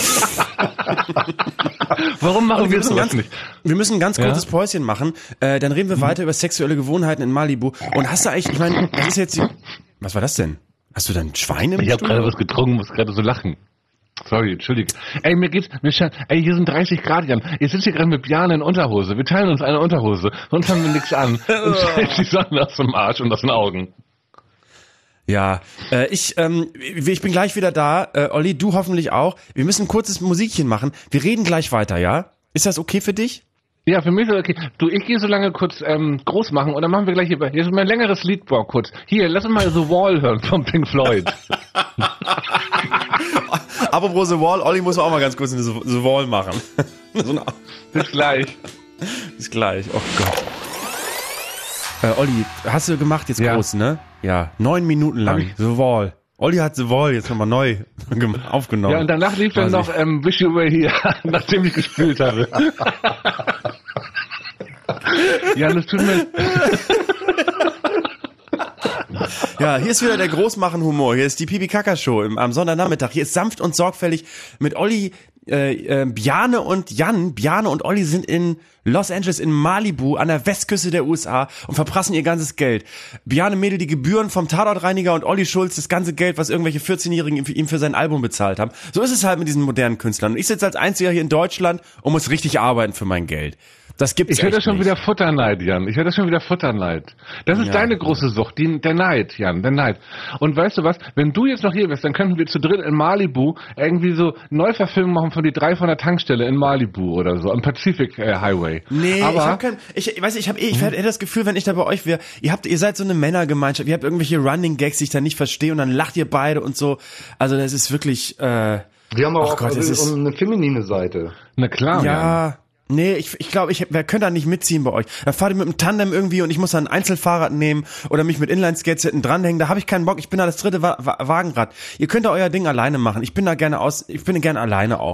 Warum machen wir, wir das ganz, nicht? Wir müssen ein ganz kurzes ja? Päuschen machen. Äh, dann reden wir mhm. weiter über sexuelle Gewohnheiten in Malibu. Und hast du eigentlich, ich meine, das ist jetzt die, was war das denn? Hast du dann Schweine im Ich habe gerade was getrunken, muss gerade so lachen. Sorry, entschuldige. Ey, mir geht's, mir scheint, ey, hier sind dreißig Grad, Jan. Ihr sitzt hier gerade mit Bjarne in Unterhose. Wir teilen uns eine Unterhose. Sonst haben wir nichts an. Und scheint die Sonne aus dem Arsch und aus den Augen. Ja, äh, ich, ähm, ich bin gleich wieder da. Äh, Olli, du hoffentlich auch. Wir müssen ein kurzes Musikchen machen. Wir reden gleich weiter, ja? Ist das okay für dich? Ja, für mich ist das okay. Du, ich gehe so lange kurz ähm, groß machen und dann machen wir gleich hier, hier ist mal ein längeres Lied, boah, kurz. Hier, lass uns mal The Wall hören von Pink Floyd. Apropos The Wall, Olli muss auch mal ganz kurz eine The Wall machen. so eine Bis gleich. Bis gleich, oh Gott. Äh, Olli, hast du gemacht jetzt ja. groß, ne? Ja, neun Minuten lang, The Wall. Olli hat The Wall jetzt nochmal neu aufgenommen. Ja, und danach lief dann noch ähm, Wish You Were Here, nachdem ich gespielt habe. Ja, das tut mir... Ja, hier ist wieder der Großmachen-Humor. Hier ist die Pipi-Kaka-Show am Sonntagnachmittag. Hier ist sanft und sorgfältig mit Olli, äh, äh, Bjarne und Jan. Bjarne und Olli sind in Los Angeles, in Malibu, an der Westküste der U S A und verprassen ihr ganzes Geld. Bjarne Mädel die Gebühren vom Tatortreiniger und Olli Schulz das ganze Geld, was irgendwelche vierzehnjährigen ihm für, ihm für sein Album bezahlt haben. So ist es halt mit diesen modernen Künstlern. Und ich sitze als Einziger hier in Deutschland und muss richtig arbeiten für mein Geld. Das gibt's Ich höre das schon nicht. wieder Futterneid, Jan. Ich höre das schon wieder Futterneid. Das ist ja. deine große Sucht, die, der Neid, Jan, der Neid. Und weißt du was, wenn du jetzt noch hier bist, dann könnten wir zu dritt in Malibu irgendwie so Neuverfilmung machen von die drei von der Tankstelle in Malibu oder so, am Pacific äh, Highway. Nee, aber ich hab kein, ich, ich weiß ich habe ich hätte das Gefühl, wenn ich da bei euch wäre, ihr habt, ihr seid so eine Männergemeinschaft, ihr habt irgendwelche Running Gags, die ich da nicht verstehe und dann lacht ihr beide und so. Also das ist wirklich, äh, wir haben auch Gott, das ist, eine feminine Seite. Na klar, ja. Jan. Nee, ich ich glaube, ich wer könnte da nicht mitziehen bei euch. Da fahrt ihr mit einem Tandem irgendwie und ich muss dann ein Einzelfahrrad nehmen oder mich mit Inline-Skates hinten dranhängen. Da habe ich keinen Bock. Ich bin da das dritte Wa- Wa- Wagenrad. Ihr könnt da euer Ding alleine machen. Ich bin da gerne aus, ich bin gerne alleine auch.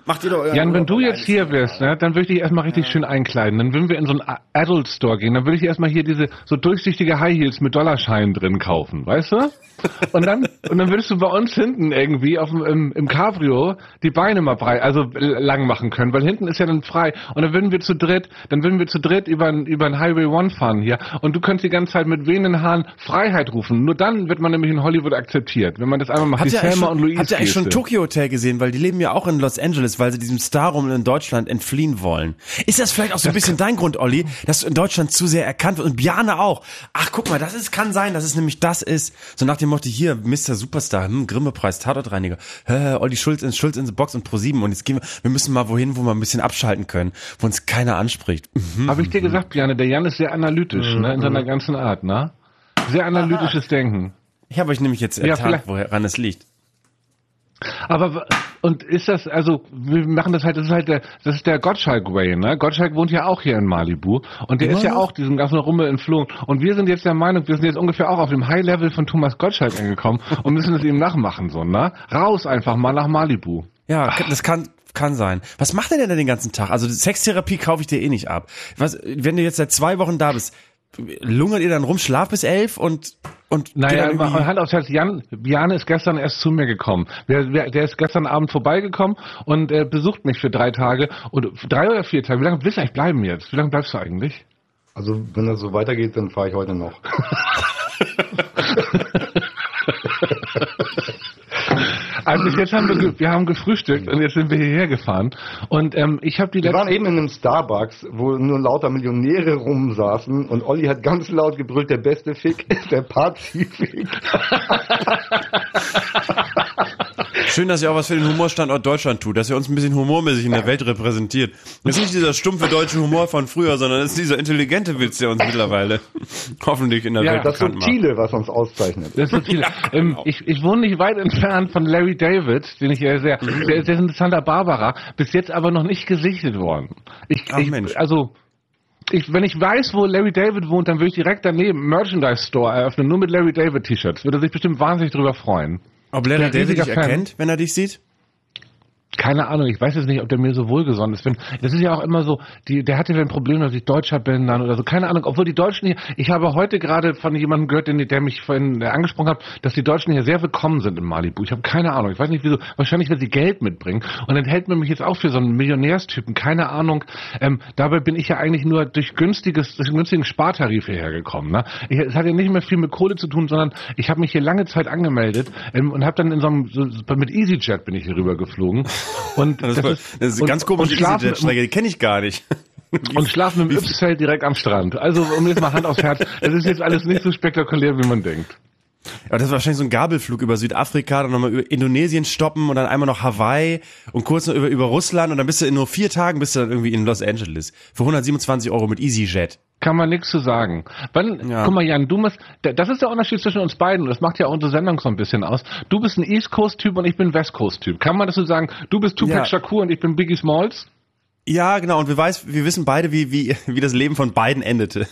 Macht ihr doch euren Jan, wenn du Urlaub jetzt hier wärst, ne, dann würde ich dich erstmal richtig ja. schön einkleiden. Dann würden wir in so einen Adult Store gehen. Dann würde ich dir erstmal hier diese so durchsichtige High Heels mit Dollarscheinen drin kaufen, weißt du? Und dann und dann würdest du bei uns hinten irgendwie auf dem, im, im Cabrio die Beine mal breit, also lang machen können, weil hinten ist ja dann frei. Und dann würden wir zu dritt, dann würden wir zu dritt über über ein Highway One fahren hier. Und du könntest die ganze Zeit mit wehenden Haaren Freiheit rufen. Nur dann wird man nämlich in Hollywood akzeptiert, wenn man das einmal macht. Habt Die ihr Selma schon, und Louise habt ihr eigentlich schon Geste. Tokyo Hotel gesehen? Weil die leben ja auch in Los Angeles, weil sie diesem Starrum in Deutschland entfliehen wollen. Ist das vielleicht auch so ein bisschen dein Grund, Olli, dass du in Deutschland zu sehr erkannt wird? Und Bjarne auch. Ach, guck mal, das ist, kann sein, dass es nämlich das ist. So nach dem Motto, hier, Mister Superstar, hm, Grimme-Preis, Tatortreiniger, hä, Olli Schulz in Schulz in the Box und Pro sieben. Und jetzt gehen wir, wir müssen mal wohin, wo wir ein bisschen abschalten können, wo uns keiner anspricht. Mhm. Habe ich dir gesagt, Bjarne, der Jan ist sehr analytisch, mhm. ne, in seiner ganzen Art, ne? Sehr analytisches Aha. Denken. Ich habe euch nämlich jetzt ertagt, ja, woran es liegt. Aber, und ist das, also, wir machen das halt, das ist halt der, das ist der Gottschalk Way, ne? Gottschalk wohnt ja auch hier in Malibu. Und der ja. ist ja auch diesem ganzen Rummel entflohen. Und wir sind jetzt der Meinung, wir sind jetzt ungefähr auch auf dem High-Level von Thomas Gottschalk angekommen und müssen es ihm nachmachen, so, ne? Raus einfach mal nach Malibu. Ja, das kann, kann sein. Was macht er denn da den ganzen Tag? Also, Sextherapie kaufe ich dir eh nicht ab. Was, wenn du jetzt seit zwei Wochen da bist, lungert ihr dann rum, schlaf bis elf und und naja, Hand aufs Herz, Jan, Bjarne ist gestern erst zu mir gekommen. Der, der ist gestern Abend vorbeigekommen und äh, besucht mich für drei Tage und drei oder vier Tage. Wie lange willst du eigentlich bleiben jetzt? Wie lange bleibst du eigentlich? Also wenn das so weitergeht, dann fahre ich heute noch. Also bis jetzt haben wir, ge- wir haben gefrühstückt und jetzt sind wir hierher gefahren und ähm, ich habe die Wir letzten... waren eben in einem Starbucks, wo nur lauter Millionäre rumsaßen und Olli hat ganz laut gebrüllt, der beste Fick ist der Pazifik. Schön, dass ihr auch was für den Humorstandort Deutschland tut, dass ihr uns ein bisschen humormäßig in der Welt repräsentiert. Das ist nicht dieser stumpfe deutsche Humor von früher, sondern es ist dieser intelligente Witz, der uns mittlerweile hoffentlich in der Ja, Welt Das bekannt macht. Subtile, was uns auszeichnet. Das ist so viel. ähm, ich, ich wohne nicht weit entfernt von Larry David, den ich ja sehr, der ist in Santa Barbara, bis jetzt aber noch nicht gesichtet worden. Ich, Ach, ich Mensch. also ich, wenn ich weiß, wo Larry David wohnt, dann würde ich direkt daneben einen Merchandise Store eröffnen, nur mit Larry David T-Shirts. Würde sich bestimmt wahnsinnig drüber freuen. Ob Larry Der David dich riesiger Fan. erkennt, wenn er dich sieht? Keine Ahnung, ich weiß jetzt nicht, ob der mir so wohlgesonnen ist. Wenn, das ist ja auch immer so, die, der hatte ein Problem, dass ich Deutscher bin dann oder so. Keine Ahnung, obwohl die Deutschen hier, ich habe heute gerade von jemandem gehört, den, der mich vorhin angesprochen hat, dass die Deutschen hier sehr willkommen sind in Malibu. Ich habe keine Ahnung, ich weiß nicht wieso, wahrscheinlich, weil sie Geld mitbringen. Und dann hält man mich jetzt auch für so einen Millionärstypen, keine Ahnung. Ähm, dabei bin ich ja eigentlich nur durch günstiges, durch einen günstigen Spartarif hierher gekommen. Ne? Ich, es hat ja nicht mehr viel mit Kohle zu tun, sondern ich habe mich hier lange Zeit angemeldet ähm, und habe dann in so einem, so, mit EasyJet bin ich hier rüber geflogen. Und Das, das, das ist, ist eine und, ganz komische und schlafen- EasyJet-Strecke, die kenne ich gar nicht. Und schlafen im Yps-Zelt direkt am Strand. Also, um jetzt mal Hand aufs Herz, das ist jetzt alles nicht so spektakulär, wie man denkt. Aber das ist wahrscheinlich so ein Gabelflug über Südafrika, dann nochmal über Indonesien stoppen und dann einmal noch Hawaii und kurz noch über, über Russland und dann bist du in nur vier Tagen bist du dann irgendwie in Los Angeles. Für hundertsiebenundzwanzig Euro mit EasyJet. Kann man nichts zu sagen. Wann, Ja. Guck mal, Jan, du musst, das ist der Unterschied zwischen uns beiden und das macht ja auch unsere Sendung so ein bisschen aus. Du bist ein East Coast-Typ und ich bin West Coast-Typ. Kann man das so sagen? Du bist Tupac Ja. Shakur und ich bin Biggie Smalls? Ja, genau. Und wir weiß, wir wissen beide, wie, wie, wie das Leben von beiden endete.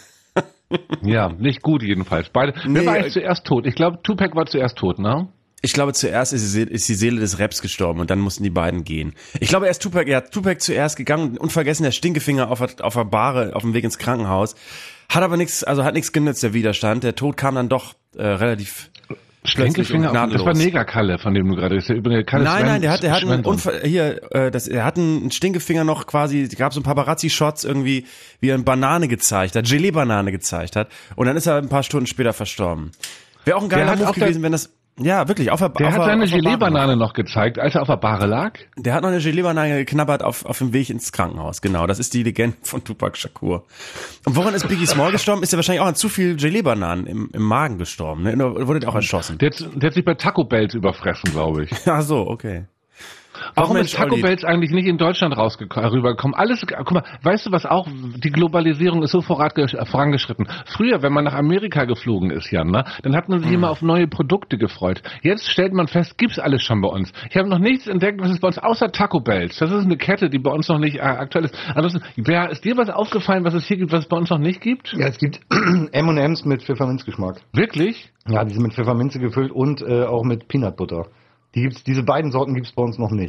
Ja, nicht gut jedenfalls. Beide. Nee, Wer war äh, eigentlich zuerst tot? Ich glaube, Tupac war zuerst tot, ne? Ich glaube, zuerst ist die, Seele, ist die Seele des Raps gestorben und dann mussten die beiden gehen. Ich glaube, er ist Tupac, er hat Tupac zuerst gegangen, unvergessen der Stinkefinger auf, der- auf der Bahre, auf dem Weg ins Krankenhaus. Hat aber nichts, also hat nichts genützt, der Widerstand. Der Tod kam dann doch äh, relativ Stinkefinger, plötzlich und das war gnadenlos. Negerkalle, von dem du gerade, das ist ja übrigens Kalle Nein, Sven- nein, der hat, der hat einen Schwendon. Unfall, hier, äh, das, er hat einen Stinkefinger noch quasi, es gab so ein Paparazzi-Shots irgendwie, wie er eine Banane gezeigt hat, Gelee-Banane gezeigt hat. Und dann ist er ein paar Stunden später verstorben. Wäre auch ein Der geiler hat Move auch der- gewesen, wenn das, ja, wirklich, auf der, Der auf hat der, seine auf der Bahre Gelee-Banane noch gezeigt, als er auf der Bahre lag. Der hat noch eine Gelee-Banane geknabbert auf, auf dem Weg ins Krankenhaus. Genau, das ist die Legende von Tupac Shakur. Und woran ist Biggie Small gestorben? Ist er wahrscheinlich auch an zu viel Gelee-Bananen im, im Magen gestorben. Ne? Oder wurde der auch erschossen? Der, hat- der hat sich bei Taco Bells überfressen, glaube ich. Ach so, okay. Warum Mensch, ist Taco Olli. Bells eigentlich nicht in Deutschland rausgekommen, rübergekommen? Alles, guck mal, weißt du was auch, die Globalisierung ist so vorangesch- vorangeschritten. Früher, wenn man nach Amerika geflogen ist, Jan, ne, dann hat man sich immer auf neue Produkte gefreut. Jetzt stellt man fest, gibt's alles schon bei uns. Ich habe noch nichts entdeckt, was es bei uns, außer Taco Bells. Das ist eine Kette, die bei uns noch nicht äh, aktuell ist. Ansonsten, wer, ist dir was aufgefallen, was es hier gibt, was es bei uns noch nicht gibt? Ja, es gibt M und M's mit Pfefferminzgeschmack. Wirklich? Ja, die sind mit Pfefferminze gefüllt und äh, auch mit Peanut Butter. Die gibt's, diese beiden Sorten gibt's bei uns noch nicht.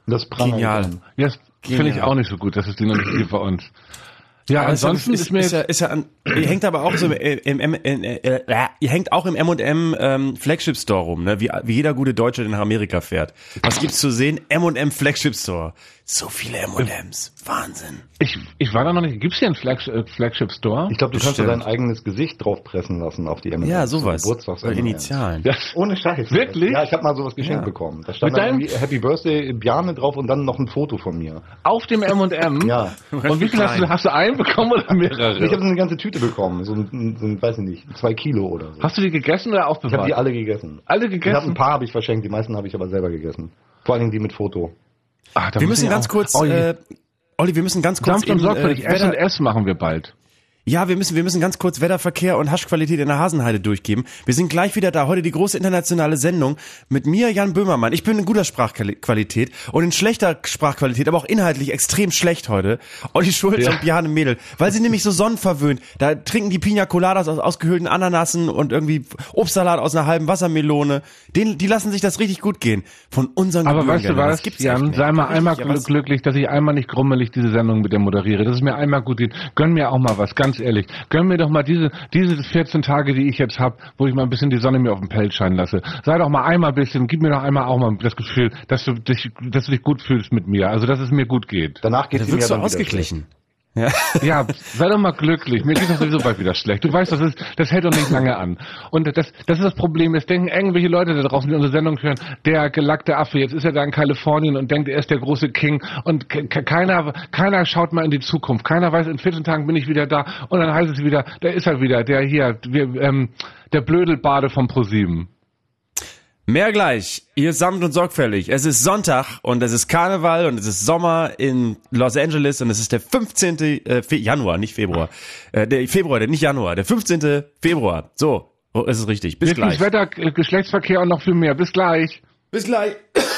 Das prangere ich Genial. an. Ja, das finde ich auch nicht so gut, dass es die noch nicht gibt bei uns. Ja, Aber ansonsten ist, ist, mir ist, ja, jetzt, ist ja an, ihr hängt aber auch so im, im, im äh, äh, ihr hängt auch im M und M ähm, Flagship Store rum, ne? Wie, wie jeder gute Deutsche, der nach Amerika fährt. Was gibt's zu sehen? M und M Flagship Store. So viele M und M's. Wahnsinn. ich, ich war da noch nicht, gibt's hier einen Flag, äh, Flagship Store? Ich glaube, du kannst da Bestimmt. dein eigenes Gesicht drauf pressen lassen auf die M und M's. Ja, sowas. Geburtstags Bei Initialen. Das, Ohne Scheiß. Wirklich? Ja, ich habe mal sowas geschenkt Ja. bekommen. Da stand Mit dann deinem- irgendwie Happy Birthday Bjarne drauf und dann noch ein Foto von mir. auf dem M und M? Ja. Und wie viel hast du, hast du einen bekommen oder mehrere? Ich habe so eine ganze Tüte bekommen, so ein, so ein, weiß ich nicht, zwei Kilo oder so. Hast du die gegessen oder Ich habe aufbewahrt? die alle gegessen. alle Ich habe gegessen? ein paar habe ich verschenkt, die meisten habe ich aber selber gegessen. Vor allen Dingen die mit Foto. Ach, da Wir muss müssen ich ganz auch- kurz, Oh, je. äh, Olli, wir müssen ganz kurz Sanft und eben, sorgfältig, äh, S und Wetter- S machen wir bald. Ja, wir müssen, wir müssen ganz kurz Wetterverkehr und Haschqualität in der Hasenheide durchgeben. Wir sind gleich wieder da. Heute die große internationale Sendung mit mir, Jan Böhmermann. Ich bin in guter Sprachqualität und in schlechter Sprachqualität, aber auch inhaltlich extrem schlecht heute. Olli Schulz Ja. und Bjarne Mädel, weil sie nämlich so sonnenverwöhnt. Da trinken die Pina Coladas aus ausgehöhlten Ananassen und irgendwie Obstsalat aus einer halben Wassermelone. Den, die lassen sich das richtig gut gehen. Von unseren Aber weißt du Gebührengeldern. was, Das gibt's Jan, echt nicht. sei mal einmal Richtig, ja, was- glücklich, dass ich einmal nicht grummelig diese Sendung mit dir moderiere. Das ist mir einmal gut geht. Gönn mir auch mal was, ganz ehrlich. Gönn mir doch mal diese, diese vierzehn Tage, die ich jetzt hab, wo ich mal ein bisschen die Sonne mir auf den Pelz scheinen lasse. Sei doch mal einmal ein bisschen, gib mir doch einmal auch mal das Gefühl, dass du dich, dass du dich gut fühlst mit mir. Also, dass es mir gut geht. Danach geht Da es mir wirkst ja du dann wieder ausgeglichen. Ja, sei doch mal glücklich. Mir geht doch sowieso bald wieder schlecht. Du weißt, das ist, das hält doch nicht lange an. Und das, das ist das Problem. Es denken irgendwelche Leute da draußen, die unsere Sendung hören, der gelackte Affe, jetzt ist er da in Kalifornien und denkt, er ist der große King. Und ke- ke- keiner, keiner schaut mal in die Zukunft. Keiner weiß, in vierzehn Tagen bin ich wieder da. Und dann heißt es wieder, da ist er wieder, der hier, wir, ähm, der Blödelbade vom ProSieben. Mehr gleich. Ihr sanft und sorgfältig. Es ist Sonntag und es ist Karneval und es ist Sommer in Los Angeles und es ist der fünfzehnte Äh, Fe- Januar, nicht Februar. Äh, der Februar, der nicht Januar, der fünfzehnte Februar. So, oh, es ist richtig. Bis Wirklich gleich. Wetter, äh, Geschlechtsverkehr und noch viel mehr. Bis gleich. Bis gleich.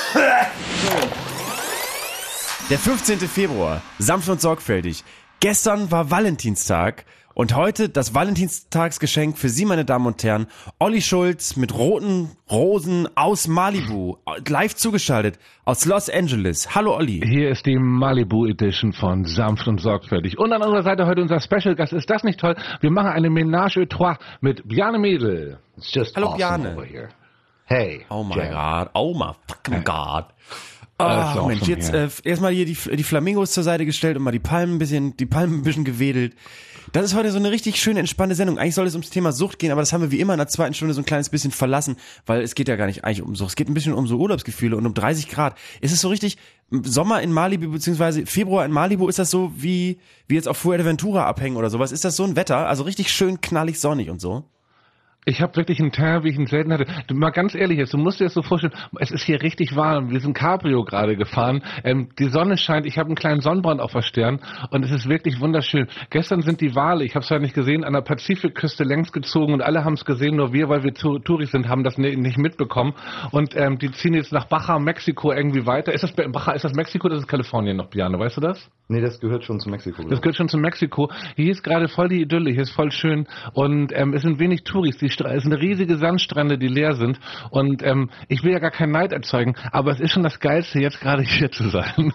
Der fünfzehnte Februar, sanft und sorgfältig. Gestern war Valentinstag und heute das Valentinstagsgeschenk für Sie, meine Damen und Herren. Olli Schulz mit roten Rosen aus Malibu, live zugeschaltet aus Los Angeles. Hallo Olli. Hier ist die Malibu Edition von Sanft und Sorgfältig. Und an unserer Seite heute unser Special Gast. Ist das nicht toll? Wir machen eine Ménage à trois mit Bjarne Mädel. It's just Hallo, awesome Bjarne. over here. Hey. Oh my Jan. God, oh my fucking God. Alles Oh, Mensch, awesome jetzt hier. äh, erstmal hier die, die Flamingos zur Seite gestellt und mal die Palmen ein bisschen, die Palmen ein bisschen gewedelt. Das ist heute so eine richtig schöne, entspannte Sendung. Eigentlich soll es ums Thema Sucht gehen, aber das haben wir wie immer in der zweiten Stunde so ein kleines bisschen verlassen, weil es geht ja gar nicht eigentlich um Sucht. Es geht ein bisschen um so Urlaubsgefühle und um dreißig Grad. Ist es so richtig, Sommer in Malibu beziehungsweise Februar in Malibu, ist das so wie, wie jetzt auf Fuerteventura abhängen oder sowas? Ist das so ein Wetter? Also richtig schön knallig sonnig und so? Ich habe wirklich einen Teint, wie ich ihn selten hatte. Du, mal ganz ehrlich jetzt, du musst dir das so vorstellen, es ist hier richtig warm. Wir sind Cabrio gerade gefahren. Ähm, die Sonne scheint, ich habe einen kleinen Sonnenbrand auf der Stirn und es ist wirklich wunderschön. Gestern sind die Wale, ich habe es ja nicht gesehen, an der Pazifikküste längs gezogen und alle haben es gesehen, nur wir, weil wir zu, Touris sind, haben das ne, nicht mitbekommen. Und ähm, die ziehen jetzt nach Baja, Mexiko irgendwie weiter. Ist das Baja, ist das Mexiko, das ist Kalifornien noch, Bjarne, weißt du das? Nee, das gehört schon zu Mexiko. Das gehört schon zu Mexiko. Hier ist gerade voll die Idylle, hier ist voll schön und ähm, es sind wenig Touris. Die Stra- es sind riesige Sandstrände, die leer sind und ähm, ich will ja gar keinen Neid erzeugen, aber es ist schon das Geilste, jetzt gerade hier zu sein.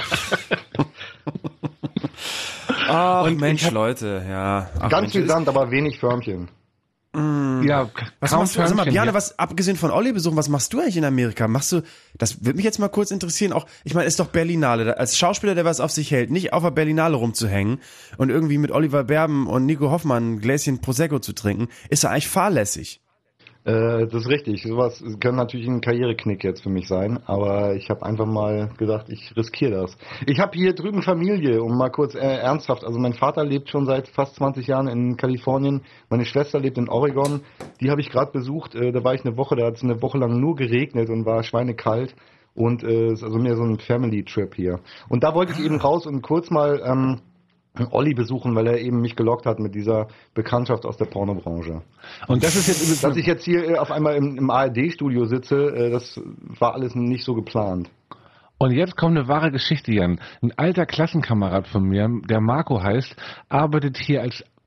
Oh, Und Mensch, ich hab- Leute, ja. Ach, Ganz Mensch, viel ist- Sand, aber wenig Förmchen. Ja, k- Was kaum machst du, sag mal, Förmchen Bjarne, hier. was, abgesehen von Olli besuchen, was machst du eigentlich in Amerika? Machst du, das würde mich jetzt mal kurz interessieren, auch, ich meine, ist doch Berlinale, da- als Schauspieler, der was auf sich hält, nicht auf der Berlinale rumzuhängen und irgendwie mit Oliver Berben und Nico Hoffmann ein Gläschen Prosecco zu trinken, ist ja eigentlich fahrlässig. Äh, das ist richtig. Sowas kann natürlich ein Karriereknick jetzt für mich sein, aber ich habe einfach mal gedacht, ich riskiere das. Ich habe hier drüben Familie, um mal kurz äh, ernsthaft, also mein Vater lebt schon seit fast zwanzig Jahren in Kalifornien, meine Schwester lebt in Oregon, die habe ich gerade besucht, äh, da war ich eine Woche, da hat es eine Woche lang nur geregnet und war schweinekalt und äh, ist also mehr so ein Family-Trip hier. Und da wollte ich eben raus und kurz mal ähm, Olli besuchen, weil er eben mich gelockt hat mit dieser Bekanntschaft aus der Pornobranche. Und das ist jetzt übrigens Dass ich jetzt hier äh, auf einmal im, im A R D-Studio sitze, äh, das war alles nicht so geplant. Und jetzt kommt eine wahre Geschichte, Jan. Ein alter Klassenkamerad von mir, der Marco heißt, arbeitet hier als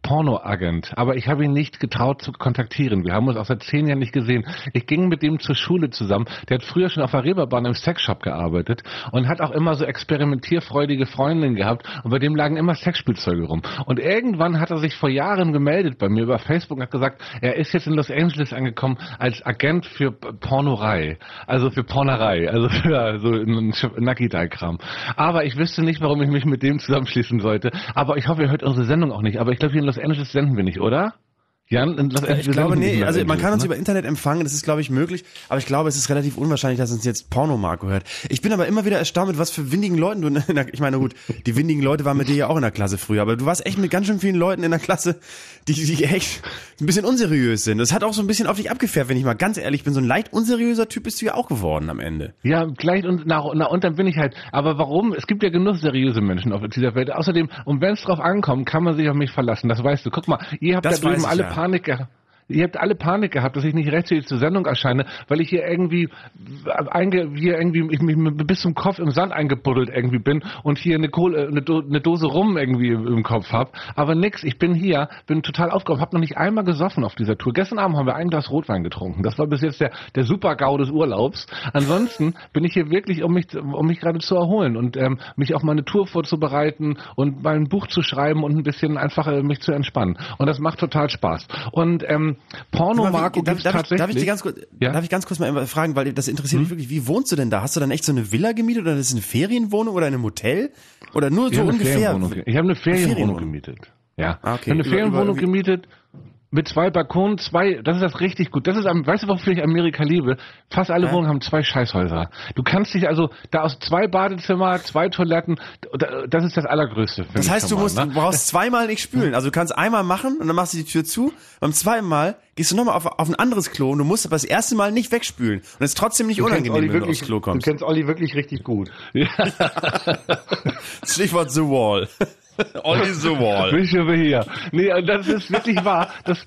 Pornoagent, aber ich habe ihn nicht getraut zu kontaktieren. Wir haben uns auch seit zehn Jahren nicht gesehen. Ich ging mit dem zur Schule zusammen. Der hat früher schon auf der Reeperbahn im Sexshop gearbeitet und hat auch immer so experimentierfreudige Freundinnen gehabt und bei dem lagen immer Sexspielzeuge rum. Und irgendwann hat er sich vor Jahren gemeldet bei mir über Facebook und hat gesagt, er ist jetzt in Los Angeles angekommen als Agent für Pornorei, also für Pornerei, also für so Nacki-Dai-Kram. Aber ich wüsste nicht, warum ich mich mit dem zusammenschließen sollte. Aber ich hoffe, ihr hört unsere Sendung auch nicht. Aber ich glaube, hier in Los Angeles senden wir nicht, oder? Jan, in Los Angeles ich glaube, nee, also man kann uns ne? über Internet empfangen, das ist, glaube ich, möglich, aber ich glaube, es ist relativ unwahrscheinlich, dass uns jetzt Porno-Marco hört. Ich bin aber immer wieder erstaunt, mit was für windigen Leuten du, in der, ich meine, gut, die windigen Leute waren mit dir ja auch in der Klasse früher, aber du warst echt mit ganz schön vielen Leuten in der Klasse, die, die echt ein bisschen unseriös sind. Das hat auch so ein bisschen auf dich abgefärbt, wenn ich mal ganz ehrlich bin. So ein leicht unseriöser Typ bist du ja auch geworden am Ende. Ja, gleich und na, na, und dann bin ich halt, aber warum? Es gibt ja genug seriöse Menschen auf dieser Welt. Außerdem, und wenn es drauf ankommt, kann man sich auf mich verlassen, das weißt du. Guck mal, ihr habt das da drüben alle ja. Panik gehabt. Ihr habt alle Panik gehabt, dass ich nicht rechtzeitig zur Sendung erscheine, weil ich hier irgendwie einge, hier irgendwie ich mich bis zum Kopf im Sand eingebuddelt irgendwie bin und hier eine, Kohle, eine, Do, eine Dose Rum irgendwie im Kopf habe. Aber nix, ich bin hier, bin total aufgehoben, habe noch nicht einmal gesoffen auf dieser Tour. Gestern Abend haben wir ein Glas Rotwein getrunken. Das war bis jetzt der, der Super-GAU des Urlaubs. Ansonsten bin ich hier wirklich, um mich, um mich gerade zu erholen und ähm, mich auf meine Tour vorzubereiten und mein Buch zu schreiben und ein bisschen einfach äh, mich zu entspannen. Und das macht total Spaß. Und ähm, Porno, mal, wie, Marco, darf, gibt's darf, tatsächlich. Darf ich, dir ganz kurz, ja? darf ich ganz kurz mal fragen, weil das interessiert hm? mich wirklich, wie wohnst du denn da? Hast du dann echt so eine Villa gemietet oder ist es eine Ferienwohnung oder ein Hotel? Oder nur ich so ungefähr? Ich habe eine Ferienwohnung, Ferienwohnung gemietet. Ja, ah, okay. Ich habe eine über, Ferienwohnung über, gemietet. Mit zwei Balkonen, zwei, das ist das richtig gut. Das ist, weißt du, wofür ich Amerika liebe? Fast alle ja. Wohnungen haben zwei Scheißhäuser. Du kannst dich also, da aus zwei Badezimmer, zwei Toiletten, das ist das Allergrößte. Das heißt, du mal, musst, ne? du brauchst zweimal nicht spülen. Also du kannst einmal machen und dann machst du die Tür zu. Beim zweiten Mal gehst du nochmal auf, auf ein anderes Klo und du musst aber das erste Mal nicht wegspülen. Und es ist trotzdem nicht du unangenehm, wenn wirklich, du aufs Klo kommst. Du kennst Olli wirklich richtig gut. Ja. Stichwort The Wall. Olli The Wall. Bin ich aber hier. Nee, das ist wirklich wahr. Das,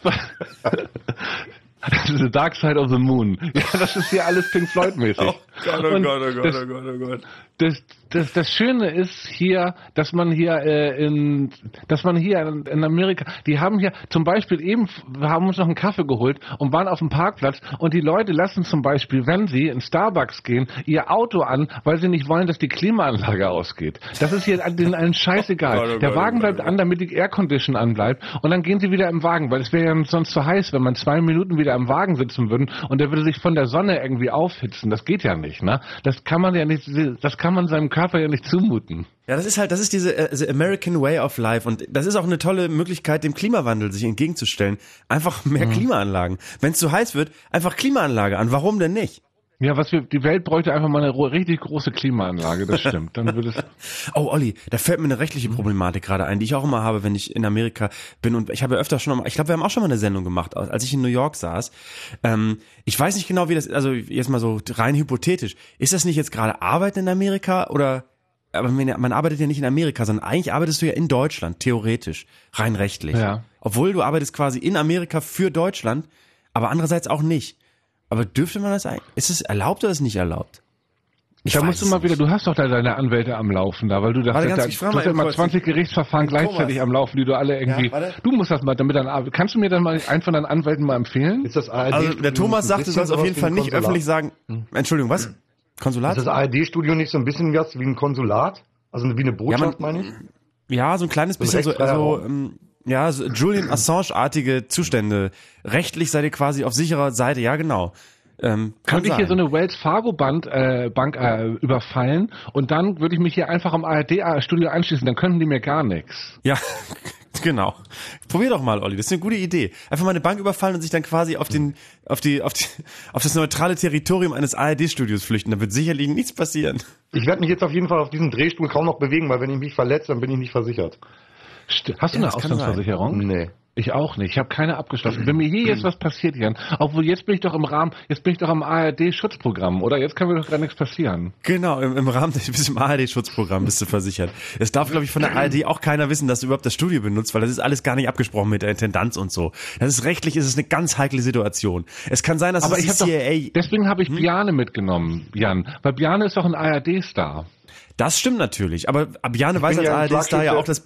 das ist the Dark Side of the Moon. Ja, das ist hier alles Pink Floyd-mäßig. Oh Gott, oh Und Gott, oh Gott, das, oh Gott, oh Gott. Das, das, das Schöne ist hier, dass man hier äh, in, dass man hier in, in Amerika, die haben hier zum Beispiel eben, wir haben uns noch einen Kaffee geholt und waren auf dem Parkplatz und die Leute lassen zum Beispiel, wenn sie in Starbucks gehen, ihr Auto an, weil sie nicht wollen, dass die Klimaanlage ausgeht. Das ist hier denen allen scheißegal. Oh Gott, oh Der Gott, Wagen oh Gott, bleibt oh an, damit die Aircondition anbleibt und dann gehen sie wieder im Wagen, weil es wäre ja sonst zu heiß, wenn man zwei Minuten wieder im Wagen sitzen würden und der würde sich von der Sonne irgendwie aufhitzen. Das geht ja nicht, ne? Das kann man ja nicht, das kann man seinem Körper ja nicht zumuten. Ja, das ist halt, das ist diese uh, the American Way of Life und das ist auch eine tolle Möglichkeit, dem Klimawandel sich entgegenzustellen. Einfach mehr mhm. Klimaanlagen. Wenn es zu heiß wird, einfach Klimaanlage an. Warum denn nicht? Ja, was wir, die Welt bräuchte einfach mal eine richtig große Klimaanlage, das stimmt. Dann würde es. Oh, Olli, da fällt mir eine rechtliche Problematik gerade ein, die ich auch immer habe, wenn ich in Amerika bin und ich habe ja öfter schon mal, ich glaube, wir haben auch schon mal eine Sendung gemacht, als ich in New York saß. Ähm, ich weiß nicht genau, wie das, also jetzt mal so rein hypothetisch, ist das nicht jetzt gerade Arbeiten in Amerika oder, aber man arbeitet ja nicht in Amerika, sondern eigentlich arbeitest du ja in Deutschland, theoretisch, rein rechtlich. Ja. Obwohl du arbeitest quasi in Amerika für Deutschland, aber andererseits auch nicht. Aber dürfte man das eigentlich? Ist es erlaubt oder ist es nicht erlaubt? Ich da musst du mal wieder, du hast doch da deine Anwälte am Laufen da, weil du dachtest, da, du hast ja immer zwanzig Gerichtsverfahren gleichzeitig am Laufen, die du alle irgendwie, ja, du musst das mal, damit dann, kannst du mir dann mal einen von deinen Anwälten mal empfehlen? Ist das A R D? Also der Thomas sagt, du sollst auf jeden Fall nicht Konsulat? öffentlich sagen, Entschuldigung, was? Konsulat? Ist das A R D-Studio nicht so ein bisschen was wie ein Konsulat? Also wie eine Botschaft, ja, man, meine ich? Ja, so ein kleines bisschen so, also, ähm, ja, so Julian Assange-artige Zustände. Rechtlich seid ihr quasi auf sicherer Seite, ja genau. Ähm, Könnte ich hier so eine Wells Fargo Band, äh, Bank äh, überfallen und dann würde ich mich hier einfach am A R D-Studio anschließen, dann könnten die mir gar nichts. Ja, genau. Probier doch mal, Olli, das ist eine gute Idee. Einfach mal eine Bank überfallen und sich dann quasi auf den, auf die, auf die, auf das neutrale Territorium eines A R D-Studios flüchten. Da wird sicherlich nichts passieren. Ich werde mich jetzt auf jeden Fall auf diesem Drehstuhl kaum noch bewegen, weil wenn ich mich verletze, dann bin ich nicht versichert. Hast du ja, eine Auslandsversicherung? Nee. Ich auch nicht. Ich habe keine abgeschlossen. Wenn mir hier jetzt was passiert, Jan, obwohl jetzt bin ich doch im Rahmen, jetzt bin ich doch im A R D-Schutzprogramm, oder? Jetzt kann mir doch gar nichts passieren. Genau, im, im Rahmen des bist im A R D-Schutzprogramm bist du versichert. Es darf, glaube ich, von der A R D auch keiner wissen, dass du überhaupt das Studio benutzt, weil das ist alles gar nicht abgesprochen mit der Intendanz und so. Das ist rechtlich, ist es eine ganz heikle Situation. Es kann sein, dass Aber es ich die C I A... Doch, deswegen habe ich hm? Bjarne mitgenommen, Jan, weil Bjarne ist doch ein A R D-Star. Das stimmt natürlich, aber Bjarne weiß als A R D-Star ja auch, dass...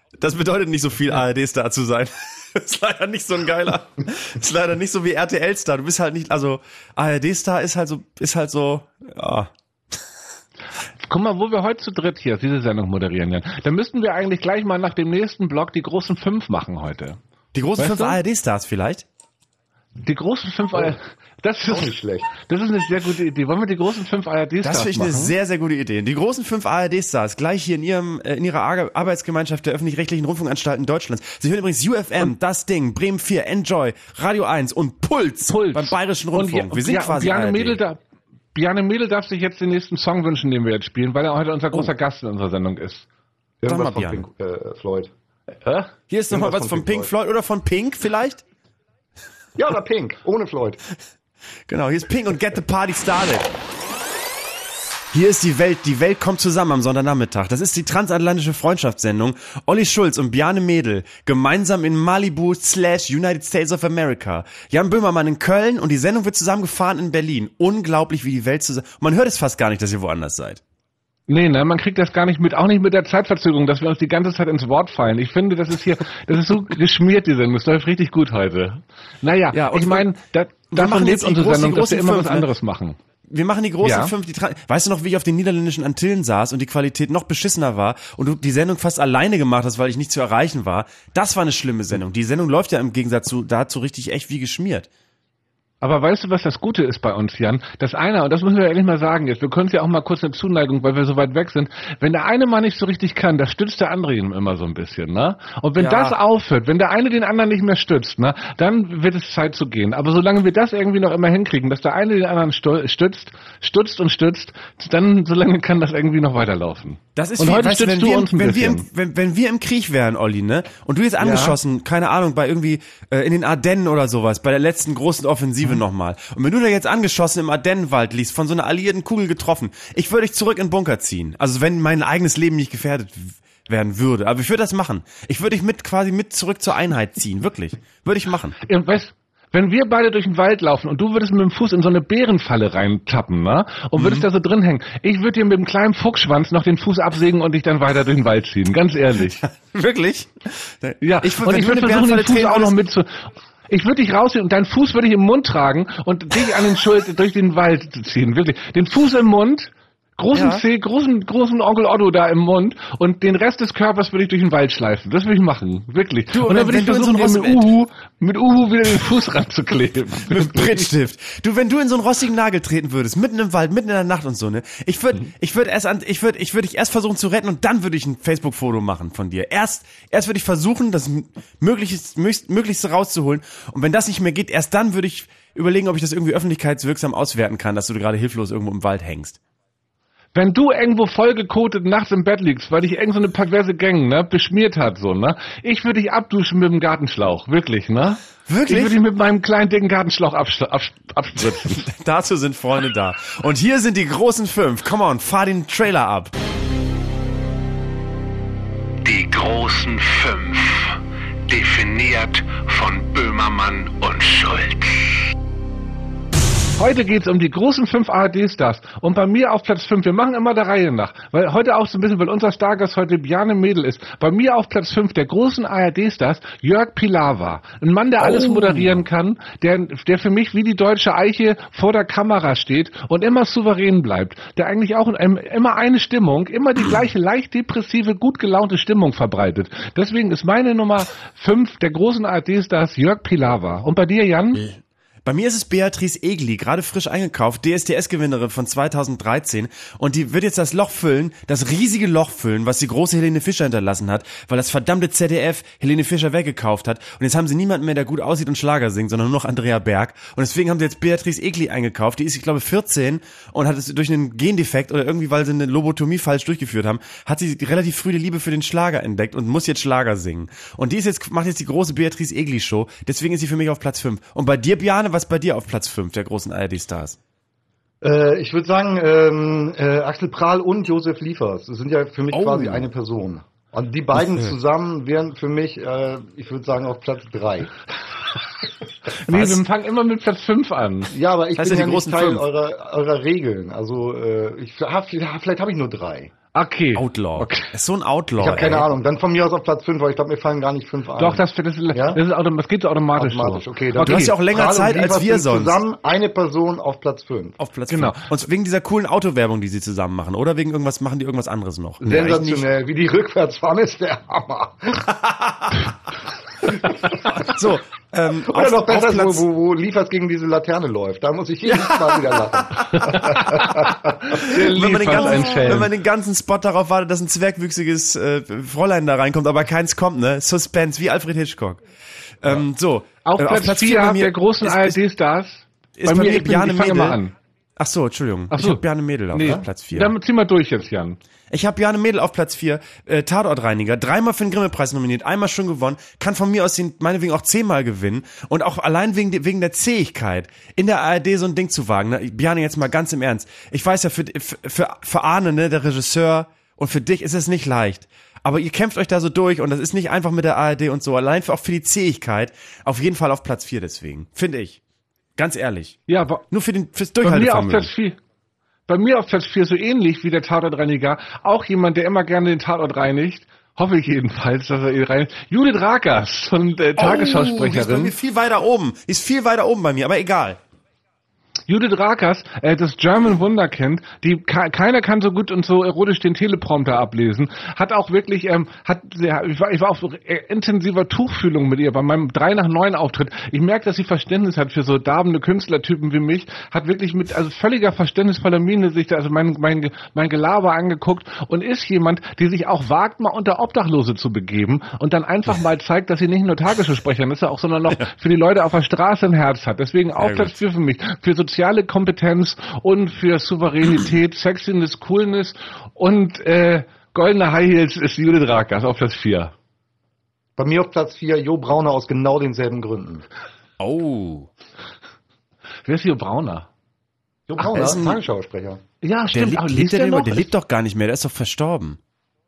Das bedeutet nicht so viel, A R D-Star zu sein. Ist leider nicht so ein geiler. Ist leider nicht so wie R T L-Star. Du bist halt nicht, also A R D-Star ist halt so, ist halt so, ja. Guck mal, wo wir heute zu dritt hier diese Sendung moderieren, Jan. Dann müssten wir eigentlich gleich mal nach dem nächsten Block die großen fünf machen heute. Die großen weißt fünf du? A R D-Stars vielleicht? Die großen fünf, oh, das ist auch nicht schlecht. Das ist eine sehr gute Idee. Wollen wir die großen fünf A R D-Stars machen? Das finde ich eine sehr, sehr gute Idee. Die großen fünf A R D-Stars gleich hier in ihrem in ihrer Arbeitsgemeinschaft der öffentlich-rechtlichen Rundfunkanstalten Deutschlands. Sie hören übrigens U F M, und Das Ding, Bremen vier, Enjoy, Radio eins und Puls, Puls. beim Bayerischen Rundfunk. Und, wir sind ja, quasi Bjarne A R D. Mädel da, Bjarne Mädel darf sich jetzt den nächsten Song wünschen, den wir jetzt spielen, weil er heute unser großer oh. Gast in unserer Sendung ist. Irgendwas Sag mal, von Pink äh, Floyd. Hä? Hier ist nochmal was von, von Pink Floyd. Floyd oder von Pink vielleicht? Ja, oder Pink, ohne Floyd. Genau, hier ist Pink und Get the Party Started. Hier ist die Welt, die Welt kommt zusammen am Sonntagnachmittag. Das ist die transatlantische Freundschaftssendung. Olli Schulz und Bjarne Mädel gemeinsam in Malibu slash United States of America. Jan Böhmermann in Köln und die Sendung wird zusammengefahren in Berlin. Unglaublich, wie die Welt zusammen... Man hört es fast gar nicht, dass ihr woanders seid. Nee, ne, man kriegt das gar nicht mit, auch nicht mit der Zeitverzögerung, dass wir uns die ganze Zeit ins Wort fallen. Ich finde, das ist hier, das ist so geschmiert, die Sendung. Das läuft richtig gut heute. Naja, ja, ich meine, da, davon lebt unsere Sendung, dass wir immer fünf, was anderes machen. Wir machen die großen ja. fünf, die Tra- weißt du noch, wie ich auf den niederländischen Antillen saß und die Qualität noch beschissener war und du die Sendung fast alleine gemacht hast, weil ich nicht zu erreichen war? Das war eine schlimme Sendung. Die Sendung läuft ja im Gegensatz zu, dazu richtig echt wie geschmiert. Aber weißt du, was das Gute ist bei uns, Jan? Das einer, und das müssen wir ehrlich mal sagen jetzt, wir können es ja auch mal kurz eine Zuneigung, weil wir so weit weg sind, wenn der eine mal nicht so richtig kann, da stützt der andere ihn immer so ein bisschen, ne? Und wenn ja. das aufhört, wenn der eine den anderen nicht mehr stützt, ne, dann wird es Zeit zu gehen. Aber solange wir das irgendwie noch immer hinkriegen, dass der eine den anderen stützt, stützt und stützt, dann, solange kann das irgendwie noch weiterlaufen. Das ist und viel, heute weißt du, stützt wenn du wir, uns ein wenn wir, bisschen. im, wenn, wenn wir im Krieg wären, Olli, ne? Und du jetzt angeschossen, ja. keine Ahnung, bei irgendwie äh, in den Ardennen oder sowas, bei der letzten großen Offensive mhm. nochmal. Und wenn du da jetzt angeschossen im Ardennenwald liegst, von so einer alliierten Kugel getroffen, ich würde dich zurück in den Bunker ziehen. Also wenn mein eigenes Leben nicht gefährdet werden würde. Aber ich würde das machen. Ich würde dich mit quasi mit zurück zur Einheit ziehen. Wirklich. Würde ich machen. Ja, weißt, wenn wir beide durch den Wald laufen und du würdest mit dem Fuß in so eine Bärenfalle reintappen, ne? Und würdest mhm. da so drin hängen. Ich würde dir mit dem kleinen Fuchsschwanz noch den Fuß absägen und dich dann weiter durch den Wald ziehen. Ganz ehrlich. Wirklich? Ja. Ich, und ich würde versuchen, den Fuß auch noch mit zu... Ich würde dich rausziehen und deinen Fuß würde ich im Mund tragen und dich an den Schultern durch den Wald ziehen. Wirklich. Den Fuß im Mund, großen ja. Zeh, großen, großen Onkel Otto da im Mund und den Rest des Körpers würde ich durch den Wald schleifen. Das würde ich machen. Wirklich. Du, und dann würde ich versuchen, so mit Uhu, mit Uhu wieder den Fuß ranzukleben. Mit Brittstift. Du, wenn du in so einen rostigen Nagel treten würdest, mitten im Wald, mitten in der Nacht und so, ne? Ich würde, mhm. ich würde erst an, ich würde, ich würde dich erst versuchen zu retten und dann würde ich ein Facebook-Foto machen von dir. Erst, erst würde ich versuchen, das Möglichste, Möglichste rauszuholen. Und wenn das nicht mehr geht, erst dann würde ich überlegen, ob ich das irgendwie öffentlichkeitswirksam auswerten kann, dass du gerade hilflos irgendwo im Wald hängst. Wenn du irgendwo vollgekotet nachts im Bett liegst, weil dich irgend so eine perverse Gang, ne, beschmiert hat, so, ne, ich würde dich abduschen mit dem Gartenschlauch, wirklich, ne? Wirklich? Ich würde dich mit meinem kleinen, dicken Gartenschlauch abs- abs- abspritzen. Dazu sind Freunde da. Und hier sind die großen fünf. Come on, fahr den Trailer ab. Die großen fünf. Definiert von Böhmermann und Schulz. Heute geht's um die großen fünf A R D-Stars. Und bei mir auf Platz fünf, wir machen immer der Reihe nach, weil heute auch so ein bisschen, weil unser Stargast heute Bjarne Mädel ist. Bei mir auf Platz fünf der großen A R D-Stars, Jörg Pilawa. Ein Mann, der alles oh. moderieren kann, der, der für mich wie die deutsche Eiche vor der Kamera steht und immer souverän bleibt. Der eigentlich auch in, immer eine Stimmung, immer die gleiche leicht depressive, gut gelaunte Stimmung verbreitet. Deswegen ist meine Nummer fünf der großen A R D-Stars Jörg Pilawa. Und bei dir, Jan? Bei mir ist es Beatrice Egli, gerade frisch eingekauft, D S D S-Gewinnerin von zweitausenddreizehn und die wird jetzt das Loch füllen, das riesige Loch füllen, was die große Helene Fischer hinterlassen hat, weil das verdammte Z D F Helene Fischer weggekauft hat und jetzt haben sie niemanden mehr, der gut aussieht und Schlager singt, sondern nur noch Andrea Berg und deswegen haben sie jetzt Beatrice Egli eingekauft, die ist, ich glaube, vierzehn und hat es durch einen Gendefekt oder irgendwie, weil sie eine Lobotomie falsch durchgeführt haben, hat sie relativ früh die Liebe für den Schlager entdeckt und muss jetzt Schlager singen und die ist jetzt, macht jetzt die große Beatrice Egli Show, deswegen ist sie für mich auf Platz fünf. Und bei dir, Bjarne, was bei dir auf Platz fünf der großen A R D-Stars? Äh, ich würde sagen, ähm, äh, Axel Prahl und Josef Liefers. Das sind ja für mich oh. quasi eine Person. Und die beiden zusammen wären für mich, äh, ich würde sagen, auf Platz drei. Nee, wir fangen immer mit Platz fünf an. Ja, aber ich das bin ja ja die nicht großen Teil fünf. eurer, eurer Regeln. Also äh, ich, vielleicht habe ich nur drei. Okay. Outlaw. Okay. Ist so ein Outlaw. Ich habe keine ey. Ahnung. Dann von mir aus auf Platz fünf, aber ich glaube, mir fallen gar nicht fünf ein. Doch, das, das, ist, Ja? das, ist autom- das geht so automatisch. automatisch. So. Okay, dann Du hast ja auch länger Karl und Zeit als Liefers wir sind sonst. Zusammen eine Person auf Platz fünf. Auf Platz Genau. fünf. Und wegen dieser coolen Autowerbung, die sie zusammen machen. Oder wegen irgendwas machen die irgendwas anderes noch. Sensationell. Wie die rückwärts fahren, ist der Hammer. So, ähm, Oder auf, noch besser, auf Platz, wo, wo, wo Liefers gegen diese Laterne läuft. Da muss ich jedes Mal wieder lachen. wenn, man den Liefers, ein ganzen, Schelm. wenn man den ganzen Spot darauf wartet, dass ein zwergwüchsiges äh, Fräulein da reinkommt, aber keins kommt, ne? Suspense, wie Alfred Hitchcock. Ähm, so, Auf äh, Platz vier vier bei habt mir der großen ist- A R ist- D-Stars. ist Bei bei mir, mir ich, bin, Bjarne ich fange Mädel. mal an. Ach so, Entschuldigung. Ach Ich so. habe Bjarne Mädel auf Nee, ne? Platz vier. Dann zieh mal durch jetzt, Jan. Ich habe Bjarne Mädel auf Platz vier, äh, Tatortreiniger, dreimal für den Grimme-Preis nominiert, einmal schon gewonnen, kann von mir aus den, meinetwegen auch zehnmal gewinnen und auch allein wegen, de- wegen der Zähigkeit, in der A R D so ein Ding zu wagen. Ne? Bjarne, jetzt mal ganz im Ernst. Ich weiß ja, für, für, für Arne, ne, der Regisseur, und für dich ist es nicht leicht. Aber ihr kämpft euch da so durch und das ist nicht einfach mit der A R D und so. Allein für, auch für die Zähigkeit, auf jeden Fall auf Platz vier deswegen. Finde ich. Ganz ehrlich. Ja, aber Nur für den, fürs bei mir auf Durchhaltevermögen. Platz vier. Bei mir auf Platz vier so ähnlich wie der Tatortreiniger, auch jemand, der immer gerne den Tatort reinigt, hoffe ich jedenfalls, dass er ihn reinigt. Judith Rakers von äh, Oh, die ist bei Tagesschausprecherin. mir viel weiter oben. Die ist viel weiter oben bei mir, aber egal. Judith Rakers, äh, das German Wunderkind, die ka- keiner kann so gut und so erotisch den Teleprompter ablesen, hat auch wirklich, ähm, hat, sehr, ich war, ich war auf äh, intensiver Tuchfühlung mit ihr bei meinem drei nach neun Auftritt. Ich merke, dass sie Verständnis hat für so darbende Künstlertypen wie mich, hat wirklich mit also völliger verständnisvoller Miene sich da also mein mein mein Gelaber angeguckt und ist jemand, die sich auch wagt, mal unter Obdachlose zu begeben und dann einfach mal zeigt, dass sie nicht nur Tagesschausprecherin ist, sondern noch für die Leute auf der Straße ein Herz hat. Deswegen auch Sehr Platz gut. vier für mich, für soziale Kompetenz und für Souveränität, Sexiness, Coolness und äh, goldene High Heels ist Judith Rakers auf Platz vier. Bei mir auf Platz vier Jo Brauner aus genau denselben Gründen. Oh. Wer ist Jo Brauner? Jo er Brauner, ist ein- Tagesschausprecher. Ja, Der, stimmt. lebt, aber lebt liest der, der denn noch? noch? Der lebt doch gar nicht mehr, der ist doch verstorben.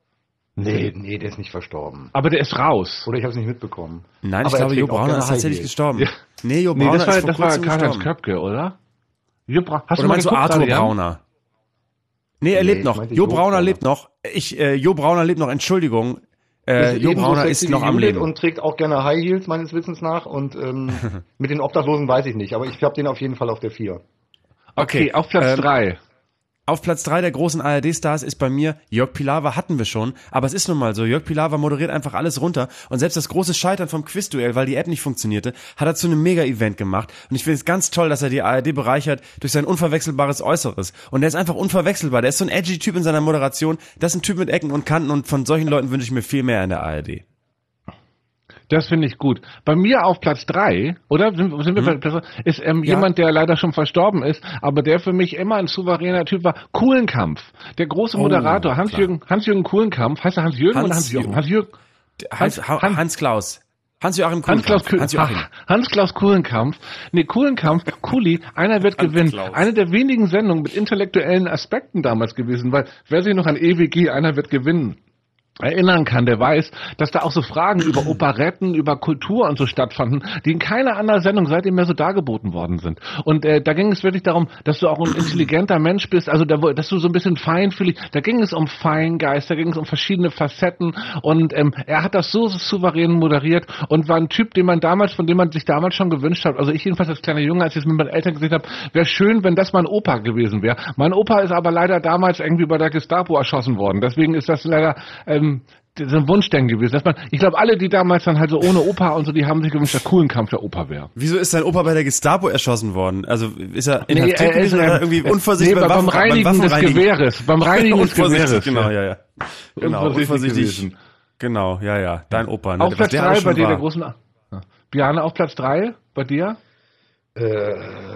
Nee, nee, der ist nicht verstorben. Aber der ist raus. Oder ich habe es nicht mitbekommen. Nein, Aber ich er glaube, Jo trägt auch Brauner gerne ist tatsächlich High Heels. gestorben. Ja. Nee, Jo Nee, Brauner das war, ist vor das war kurzem Karl-Heinz gestorben. Köpke, oder? Jo Bra- Hast Oder du mal meinst du geguckt, Arthur gerade, Jan? Brauner? Nee, er Nee, lebt ich noch. meinte Jo Jo Brauner Brauner. lebt noch. Ich, äh, Jo Brauner lebt noch, Entschuldigung. Äh, Jo ebenso Brauner sexy ist noch wie am Judith Leben. und trägt auch gerne High Heels, meines Wissens nach. Und ähm, mit den Obdachlosen weiß ich nicht, aber ich habe den auf jeden Fall auf der vier. Okay, auf Platz ähm, drei. Auf Platz drei der großen A R D-Stars ist bei mir Jörg Pilawa, hatten wir schon, aber es ist nun mal so, Jörg Pilawa moderiert einfach alles runter und selbst das große Scheitern vom Quizduell, weil die App nicht funktionierte, hat er zu einem Mega-Event gemacht und ich finde es ganz toll, dass er die A R D bereichert durch sein unverwechselbares Äußeres und der ist einfach unverwechselbar, der ist so ein edgy Typ in seiner Moderation, das ist ein Typ mit Ecken und Kanten und von solchen Leuten wünsche ich mir viel mehr in der A R D. Das finde ich gut. Bei mir auf Platz drei, oder? Sind, sind wir bei Platz drei? Ist ähm, Ja. jemand, der leider schon verstorben ist, aber der für mich immer ein souveräner Typ war. Kuhlenkampf. Der große Oh, Moderator, Hans-Jürgen Hans-Jürgen Kuhlenkampf. Heißt er Hans-Jürgen oder Hans-Jürgen. Hans-Jürgen? Hans-Jürgen. Hans, Hans- Hans, Hans Klaus. Hans-Joachim Hans-Klaus Kuhlenkampf. Hans-Joachim. Hans-Klaus Kuhlenkampf. Nee, Kuhlenkampf, Kuli, einer wird gewinnen. Hans-Klaus. Eine der wenigen Sendungen mit intellektuellen Aspekten damals gewesen, weil wer sich noch an E W G, einer wird gewinnen, erinnern kann, der weiß, dass da auch so Fragen über Operetten, über Kultur und so stattfanden, die in keiner anderen Sendung seitdem mehr so dargeboten worden sind. Und äh, da ging es wirklich darum, dass du auch ein intelligenter Mensch bist, also da, dass du so ein bisschen feinfühlig, da ging es um Feingeist, da ging es um verschiedene Facetten und ähm, er hat das so souverän moderiert und war ein Typ, den man damals, von dem man sich damals schon gewünscht hat, also ich jedenfalls als kleiner Junge, als ich es mit meinen Eltern gesehen habe, wäre schön, wenn das mein Opa gewesen wäre. Mein Opa ist aber leider damals irgendwie bei der Gestapo erschossen worden, deswegen ist das leider ähm, das ist ein Wunschdenken gewesen. Dass man, ich glaube, alle, die damals dann halt so ohne Opa und so, die haben sich gewünscht, dass Kuhlenkampf der Opa wäre. Wieso ist dein Opa bei der Gestapo erschossen worden? Also ist er inhaftiert er gewesen ist, oder ähm, irgendwie äh, unvorsichtig nee, beim, beim Waffen, Reinigen beim des Waffenreinigen? Gewehres. Beim Reinigen des Unvorsichtig, Gewehres. Genau, ja, ja. Genau, Unvorsichtig unvorsichtig. gewesen. Genau, ja, ja. Dein Opa. Ne? Auf Was Platz der drei alles bei schon dir war. der großen... Ja. Bjarne auf Platz drei bei dir? Äh,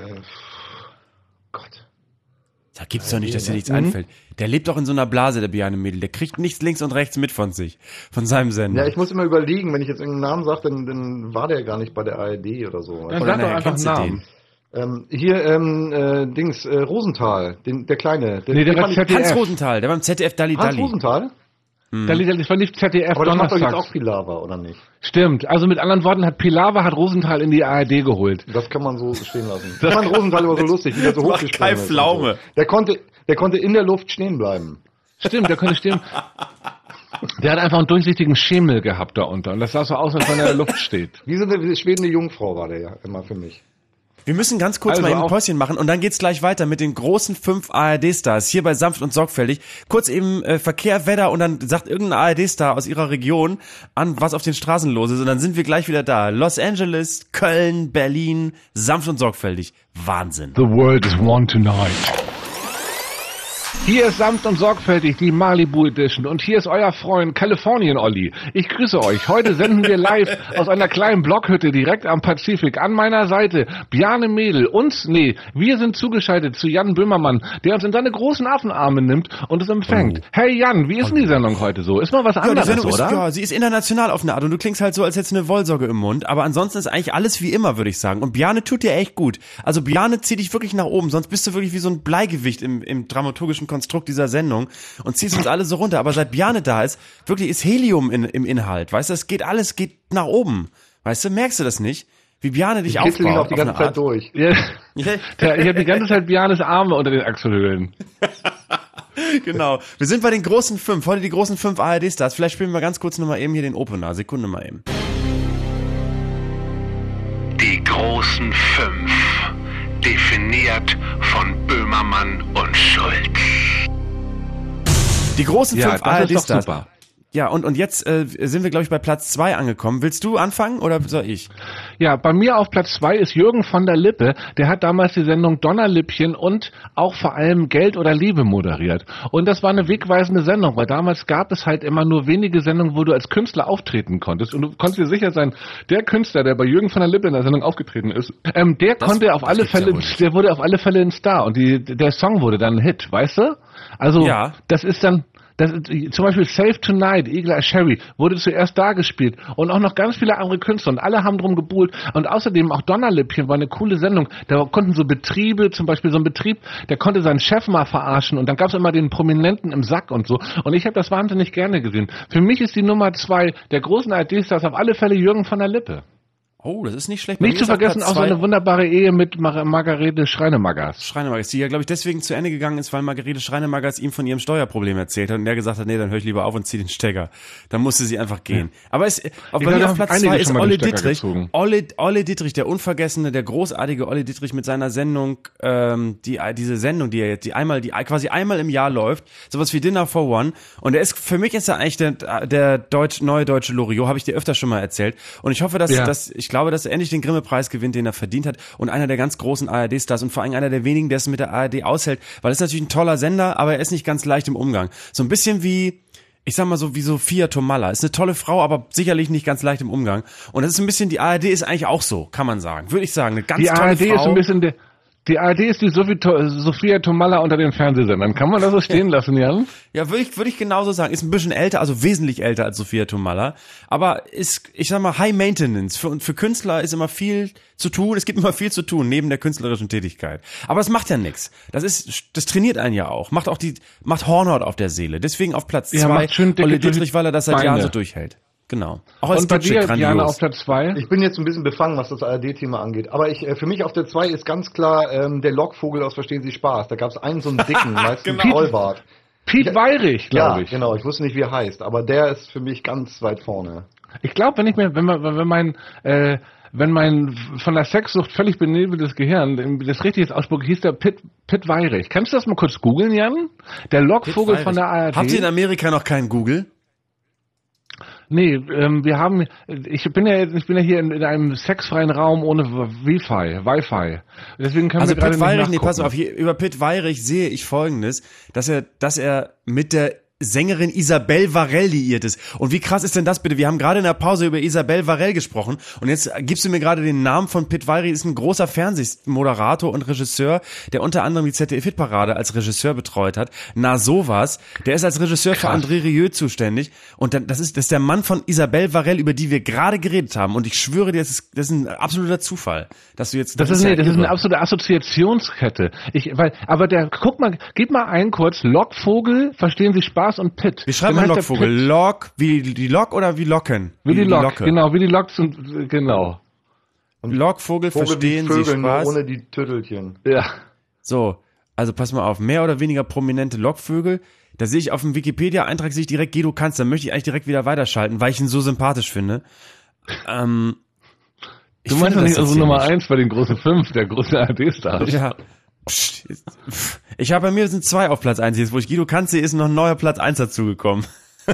Gott. Da gibt's doch nicht, dass dir nichts einfällt. Der lebt doch in so einer Blase, der Bjarne Mädel. Der kriegt nichts links und rechts mit von sich. Von seinem Sender. Ja, ich muss immer überlegen, wenn ich jetzt irgendeinen Namen sage, dann, dann war der gar nicht bei der A R D oder so. Dann Oder sag doch nachher einfach kennst du Namen. Ähm, hier, ähm, äh, Dings, äh, Rosenthal, den, der Kleine. Der, Nee, der den war fand ich- Z D F. Hans Rosenthal, der beim Z D F Dalli Hans Dalli. Rosenthal? Da liegt, das war nicht Z D F Aber das macht doch jetzt Donnerstags. auch Pilawa, oder nicht? Stimmt. Also mit anderen Worten hat Pilawa hat Rosenthal in die A R D geholt. Das kann man so stehen lassen. Ich fand Rosenthal aber so lustig, wie der so macht hochgesprungen Kai ist und Pflaume. so. Der konnte, der konnte in der Luft stehen bleiben. Stimmt, der könnte stimmen. Der hat einfach einen durchsichtigen Schemel gehabt da unter. Und das sah so aus, als wenn er in der Luft steht. Wie so eine schwebende Jungfrau war der ja immer für mich. Wir müssen ganz kurz Also mal eben ein auch- Päuschen machen und dann geht's gleich weiter mit den großen fünf A R D-Stars hier bei Sanft und Sorgfältig. Kurz eben äh, Verkehr, Wetter und dann sagt irgendein A R D-Star aus ihrer Region an, was auf den Straßen los ist und dann sind wir gleich wieder da. Los Angeles, Köln, Berlin, Sanft und Sorgfältig. Wahnsinn. The world is one tonight. Hier ist Sanft und Sorgfältig, die Malibu Edition. Und hier ist euer Freund Kalifornien Olli. Ich grüße euch. Heute senden wir live aus einer kleinen Blockhütte direkt am Pazifik. An meiner Seite Bjarne Mädel. Uns, nee, wir sind zugeschaltet zu Jan Böhmermann, der uns in seine großen Affenarme nimmt und es empfängt. Oh. Hey Jan, wie ist denn die Sendung heute so? Ist mal was Ja, die anderes, Sendung ist, oder? ja, sie ist international auf eine Art und du klingst halt so, als hättest du eine Wollsocke im Mund, aber ansonsten ist eigentlich alles wie immer, würde ich sagen. Und Bjarne tut dir echt gut. Also Bjarne zieht dich wirklich nach oben, sonst bist du wirklich wie so ein Bleigewicht im, im dramaturgischen Konstrukt dieser Sendung und ziehst uns alle so runter. Aber seit Bjarne da ist, wirklich ist Helium in, im Inhalt, weißt du, es geht alles, geht nach oben. Weißt du, merkst du das nicht? Wie Bjarne dich Ich kitzel ihn aufbaut. auch die auf ganze eine Zeit Art. durch. Ja, Ja, der, ich habe die ganze Zeit Bjarnes Arme unter den Achselhöhlen. genau. Wir sind bei den großen fünf, heute die großen fünf A R D-Stars. Vielleicht spielen wir ganz kurz nochmal eben hier den Opener. Sekunde mal eben. Die großen fünf, definiert von Böhmermann und Schulz. Die großen Ja, fünf das A R ist doch D-Stars. super. Ja, und, und jetzt äh, sind wir, glaube ich, bei Platz zwei angekommen. Willst du anfangen oder soll ich? Ja, bei mir auf Platz zwei ist Jürgen von der Lippe. Der hat damals die Sendung Donnerlippchen und auch vor allem Geld oder Liebe moderiert. Und das war eine wegweisende Sendung, weil damals gab es halt immer nur wenige Sendungen, wo du als Künstler auftreten konntest. Und du konntest dir sicher sein, der Künstler, der bei Jürgen von der Lippe in der Sendung aufgetreten ist, ähm, der Das- konnte auf das alle gibt's ja Fälle, wohl nicht. der wurde auf alle Fälle ein Star. Und die, der Song wurde dann ein Hit, weißt du? Also, Ja. das ist dann... Das ist, zum Beispiel Save Tonight, Eagle Eye Cherry, wurde zuerst da gespielt und auch noch ganz viele andere Künstler und alle haben drum gebuhlt und außerdem auch Donnerlippchen war eine coole Sendung, da konnten so Betriebe, zum Beispiel so ein Betrieb, der konnte seinen Chef mal verarschen und dann gab es immer den Prominenten im Sack und so und ich habe das wahnsinnig gerne gesehen. Für mich ist die Nummer zwei der großen A R D-Stars auf alle Fälle Jürgen von der Lippe. Oh, das ist nicht schlecht. Bei Nicht mir zu ist auf vergessen Platz auch so zwei eine wunderbare Ehe mit Mar Margarete Schreinemagers. Schreinemagers, die ja, glaube ich, deswegen zu Ende gegangen ist, weil Margarete Schreinemagers ihm von ihrem Steuerproblem erzählt hat und er gesagt hat, nee, dann höre ich lieber auf und zieh den Stecker. Dann musste sie einfach gehen. Aber es, auf, Ich bei mir glaube, auf Platz einige zwei schon ist mal den Olli Stecker Dittrich. gezogen. Olli, Olli Dittrich, der unvergessene, der großartige Olli Dittrich mit seiner Sendung, ähm, die, diese Sendung, die er jetzt, die einmal, die quasi einmal im Jahr läuft, sowas wie Dinner for One. Und er ist, für mich ist er eigentlich der, der deutsch, neue deutsche Loriot, habe ich dir öfter schon mal erzählt. Und ich hoffe, dass, Ja. dass, ich glaube, dass er endlich den Grimme-Preis gewinnt, den er verdient hat und einer der ganz großen A R D-Stars und vor allem einer der wenigen, der es mit der A R D aushält, weil es ist natürlich ein toller Sender, aber er ist nicht ganz leicht im Umgang. So ein bisschen wie, ich sag mal so, wie Sophia Tomalla. Ist eine tolle Frau, aber sicherlich nicht ganz leicht im Umgang. Und das ist ein bisschen, die A R D ist eigentlich auch so, kann man sagen. Würde ich sagen, eine ganz Die tolle A R D Frau. ist ein bisschen der, die A R D ist die Sophie, Sophia Tomalla unter den Fernsehsendern. Kann man das so stehen lassen, Jan? Ja, würde ich, würde ich genauso sagen. Ist ein bisschen älter, also wesentlich älter als Sophia Tomalla. Aber ist, ich sag mal, High Maintenance. Für, für Künstler ist immer viel zu tun. Es gibt immer viel zu tun, neben der künstlerischen Tätigkeit. Aber es macht ja nichts. Das ist, das trainiert einen ja auch. Macht auch die, macht Hornhaut auf der Seele. Deswegen auf Platz Ja, zwei, macht schön dicke Olli Dittrich, weil er das seit Beine. Jahren so durchhält. Genau. Auch als Und bei Dipschik dir, grandios. Jana, auf Platz zwei? Ich bin jetzt ein bisschen befangen, was das A R D-Thema angeht. Aber ich, äh, für mich auf der zwei ist ganz klar ähm, der Lockvogel aus Verstehen Sie Spaß. Da gab es einen so einen dicken, meistens Genau. Vollbart. Piet Weirich, glaube Ja, ich. genau. Ich wusste nicht, wie er heißt. Aber der ist für mich ganz weit vorne. Ich glaube, wenn ich mir, wenn man, wenn mein, äh, wenn mein von der Sexsucht völlig benebeltes Gehirn das richtig jetzt ausspuckt, hieß der Pitt, Pitt Weirich. Kannst du das mal kurz googeln, Jan? Der Lockvogel von der A R D. Habt ihr in Amerika noch keinen Google? Nee, ähm, wir haben, ich bin ja jetzt, ich bin ja hier in, in einem sexfreien Raum ohne Wi-Fi, Wi-Fi. Deswegen können Also wir gerade Pitt nicht Weirich, nee, nachgucken. pass auf, hier, über Pitt Weirich sehe ich Folgendes, dass er, dass er mit der Sängerin Isabelle Varell liiert ist. Und wie krass ist denn das bitte? Wir haben gerade in der Pause über Isabelle Varell gesprochen und jetzt gibst du mir gerade den Namen von Pitt Weirich, ist ein großer Fernsehmoderator und Regisseur, der unter anderem die Z D F-Hitparade als Regisseur betreut hat. Na sowas. Der ist als Regisseur für André Rieu zuständig und dann, das ist, das ist der Mann von Isabelle Varell, über die wir gerade geredet haben und ich schwöre dir, das ist, das ist ein absoluter Zufall, dass du jetzt... Das ist, nee, ja das ist eine irre. absolute Assoziationskette. Ich, weil, aber der, guck mal, gib mal ein kurz, Lockvogel, verstehen Sie Spaß und Pitt. Wie schreibt Dann man heißt der Lockvogel? Pitt. Lok, wie die Lok oder wie Locken? Wie die Lok, Locke. genau, wie die Loks und, genau. Lockvogel, Vogel verstehen wie Vögel, Sie nur Spaß? ohne die Tüttelchen. Ja. So, also pass mal auf, mehr oder weniger prominente Lockvögel. da sehe ich auf dem Wikipedia-Eintrag sehe ich direkt Guido Kanz, dann möchte ich eigentlich direkt wieder weiterschalten, weil ich ihn so sympathisch finde. Ähm, du meinst doch nicht also Nummer eins bei den großen fünf, der großen A R D-Stars. Ja. Psst. Ich habe bei mir sind zwei auf Platz eins jetzt, wo ich Guido Kanz sehe, ist noch ein neuer Platz eins dazugekommen.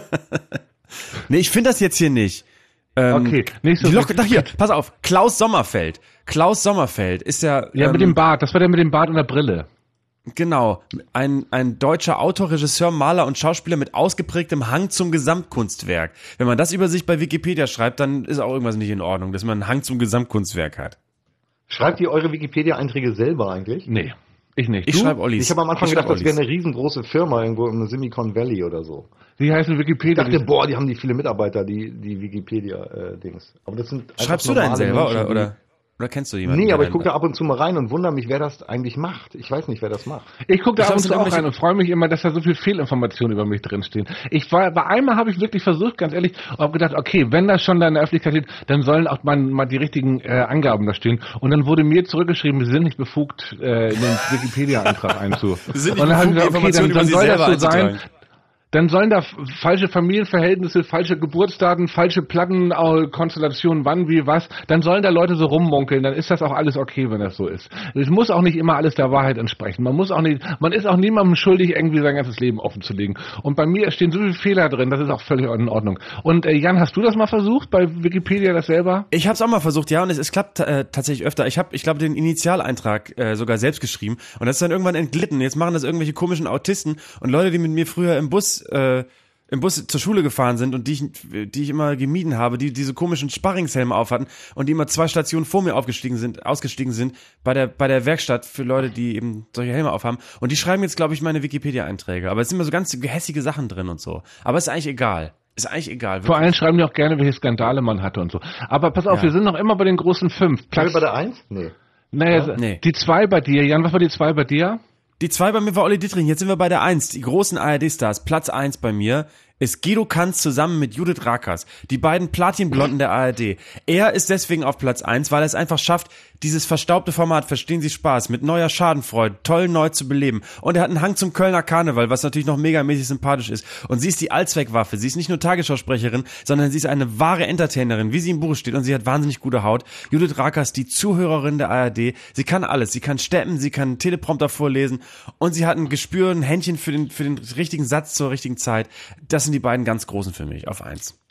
Nee, ich finde das jetzt hier nicht. Ähm, okay, nicht so. Die Lok- Ach hier, pass auf, Klaus Sommerfeld. Klaus Sommerfeld ist ja... Ja, ähm, mit dem Bart, das war der mit dem Bart und der Brille. Genau, ein, ein deutscher Autor, Regisseur, Maler und Schauspieler mit ausgeprägtem Hang zum Gesamtkunstwerk. Wenn man das über sich bei Wikipedia schreibt, dann ist auch irgendwas nicht in Ordnung, dass man einen Hang zum Gesamtkunstwerk hat. Schreibt ihr eure Wikipedia-Einträge selber eigentlich? Nee, ich nicht. Ich schreibe Ollis. Ich habe am Anfang ich gedacht, das wäre eine riesengroße Firma irgendwo im Silicon Valley oder so. Die heißen Wikipedia. Ich dachte, boah, die haben die viele Mitarbeiter, die, die Wikipedia-Dings. Aber das sind Schreibst du deinen selber Menschen, oder, oder, oder kennst du jemanden? Nee, aber ich gucke da ab und zu mal rein und wundere mich, wer das eigentlich macht. Ich weiß nicht, wer das macht. Ich gucke da Ich ab und glaub, zu auch irgendwelche- rein und freue mich immer, dass da so viel Fehlinformationen über mich drinstehen. Ich war, bei einmal habe ich wirklich versucht, ganz ehrlich, und habe gedacht, okay, wenn das schon da in der Öffentlichkeit steht, dann sollen auch mal, mal die richtigen äh, Angaben da stehen. Und dann wurde mir zurückgeschrieben, wir sind nicht befugt, äh, in den Wikipedia-Eintrag einzu. sind nicht Und dann habe ich befugt, gesagt, okay, dann, Informationen über dann sich soll das selber so sein. einzutragen. Dann sollen da f- falsche Familienverhältnisse, falsche Geburtsdaten, falsche Plattenkonstellationen, wann, wie, was. Dann sollen da Leute so rummunkeln. Dann ist das auch alles okay, wenn das so ist. Es muss auch nicht immer alles der Wahrheit entsprechen. Man muss auch nicht, man ist auch niemandem schuldig, irgendwie sein ganzes Leben offen zu legen. Und bei mir stehen so viele Fehler drin, das ist auch völlig in Ordnung. Und äh, Jan, hast du das mal versucht, bei Wikipedia das selber? Ich habe es auch mal versucht, ja, und es, es klappt äh, tatsächlich öfter. Ich habe, ich glaube, den Initialeintrag äh, sogar selbst geschrieben und das ist dann irgendwann entglitten. Jetzt machen das irgendwelche komischen Autisten und Leute, die mit mir früher im Bus äh, im Bus zur Schule gefahren sind und die ich, die ich immer gemieden habe, die diese komischen Sparringshelme aufhatten und die immer zwei Stationen vor mir aufgestiegen sind, ausgestiegen sind bei der bei der Werkstatt für Leute, die eben solche Helme aufhaben. Und die schreiben jetzt, glaube ich, meine Wikipedia-Einträge. Aber es sind immer so ganz hässige Sachen drin und so. Aber ist eigentlich egal. Ist eigentlich egal. Wirklich. Vor allem schreiben die auch gerne, welche Skandale man hatte und so. Aber pass auf, Ja. wir sind noch immer bei den großen fünf. Platz Platz, bei der Eins? Nee. naja, Ja? Nee. die zwei bei dir. Jan, was war die zwei bei dir? Die zwei bei mir war Olli Dittrich. Jetzt sind wir bei der Eins. Die großen A R D-Stars. Platz eins bei mir ist Guido Kanz zusammen mit Judith Rakers. Die beiden Platinblonden der A R D. Er ist deswegen auf Platz eins, weil er es einfach schafft, dieses verstaubte Format, verstehen Sie Spaß, mit neuer Schadenfreude, toll neu zu beleben. Und er hat einen Hang zum Kölner Karneval, was natürlich noch megamäßig sympathisch ist. Und sie ist die Allzweckwaffe. Sie ist nicht nur Tagesschausprecherin, sondern sie ist eine wahre Entertainerin, wie sie im Buch steht. Und sie hat wahnsinnig gute Haut. Judith Rakers, die Zuhörerin der A R D. Sie kann alles. Sie kann steppen, sie kann Teleprompter vorlesen. Und sie hat ein Gespür, ein Händchen für den, für den richtigen Satz zur richtigen Zeit. Das sind die beiden ganz großen für mich, auf eins.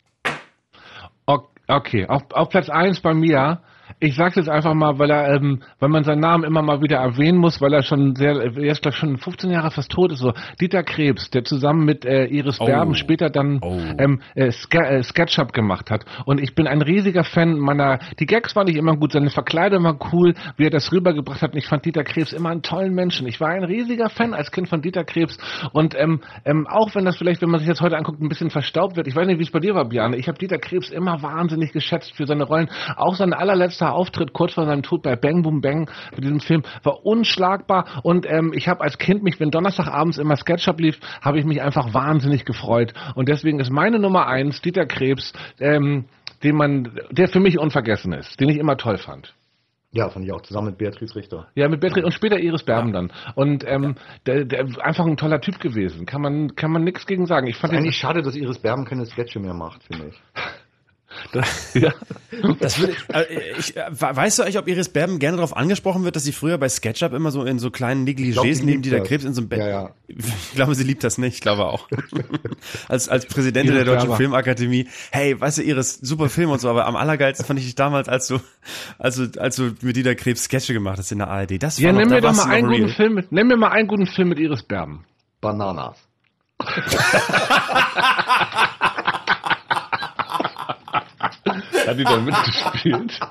Okay, auf, auf Platz eins bei mir. Ich sag's jetzt einfach mal, weil er, ähm, weil man seinen Namen immer mal wieder erwähnen muss, weil er schon sehr, er ist glaube ich schon fünfzehn Jahre fast tot ist. So Dieter Krebs, der zusammen mit äh, Iris Oh. Berben später dann Oh. ähm, äh, Ske äh, SketchUp gemacht hat. Und ich bin ein riesiger Fan meiner. Die Gags fand ich immer gut, seine Verkleidung war cool, wie er das rübergebracht hat. Und ich fand Dieter Krebs immer einen tollen Menschen. Ich war ein riesiger Fan als Kind von Dieter Krebs. Und ähm, ähm, auch wenn das vielleicht, wenn man sich das heute anguckt, ein bisschen verstaubt wird. Ich weiß nicht, wie es bei dir war, Bjarne. Ich habe Dieter Krebs immer wahnsinnig geschätzt für seine Rollen. Auch sein allerletzter Auftritt kurz vor seinem Tod bei Bang Boom Bang für diesen Film war unschlagbar. Und ähm, ich habe als Kind mich, wenn Donnerstagabends immer SketchUp lief, habe ich mich einfach wahnsinnig gefreut. Und deswegen ist meine Nummer eins Dieter Krebs, ähm, den man, der für mich unvergessen ist, den ich immer toll fand. Ja, fand ich auch, zusammen mit Beatrice Richter. Ja, mit Beatrice und später Iris Berben dann. Und ähm, der, der einfach ein toller Typ gewesen. Kann man kann man nichts gegen sagen. Ich fand Ist ihn eigentlich schade, dass Iris Berben keine Sketche mehr macht, finde ich. das, ja. Das würde, äh, ich, äh, weißt du eigentlich, ob Iris Berben gerne darauf angesprochen wird, dass sie früher bei SketchUp immer so in so kleinen Negligés neben Dieter Krebs in so einem Bett. Ja, ja. Ich glaube, sie liebt das nicht, ich glaube auch. als als Präsidentin Iris der Deutschen Berber. Filmakademie. Hey, weißt du, Iris, super Film und so, aber am allergeilsten fand ich dich damals, als du, als du, als du mit Dieter Krebs Sketche gemacht hast in der A R D. Das war Ja, noch, nenn da mir doch warst mal du einen noch guten real. Film mit, nenn mir mal einen guten Film mit Iris Berben. Bananas. Hat die da mitgespielt?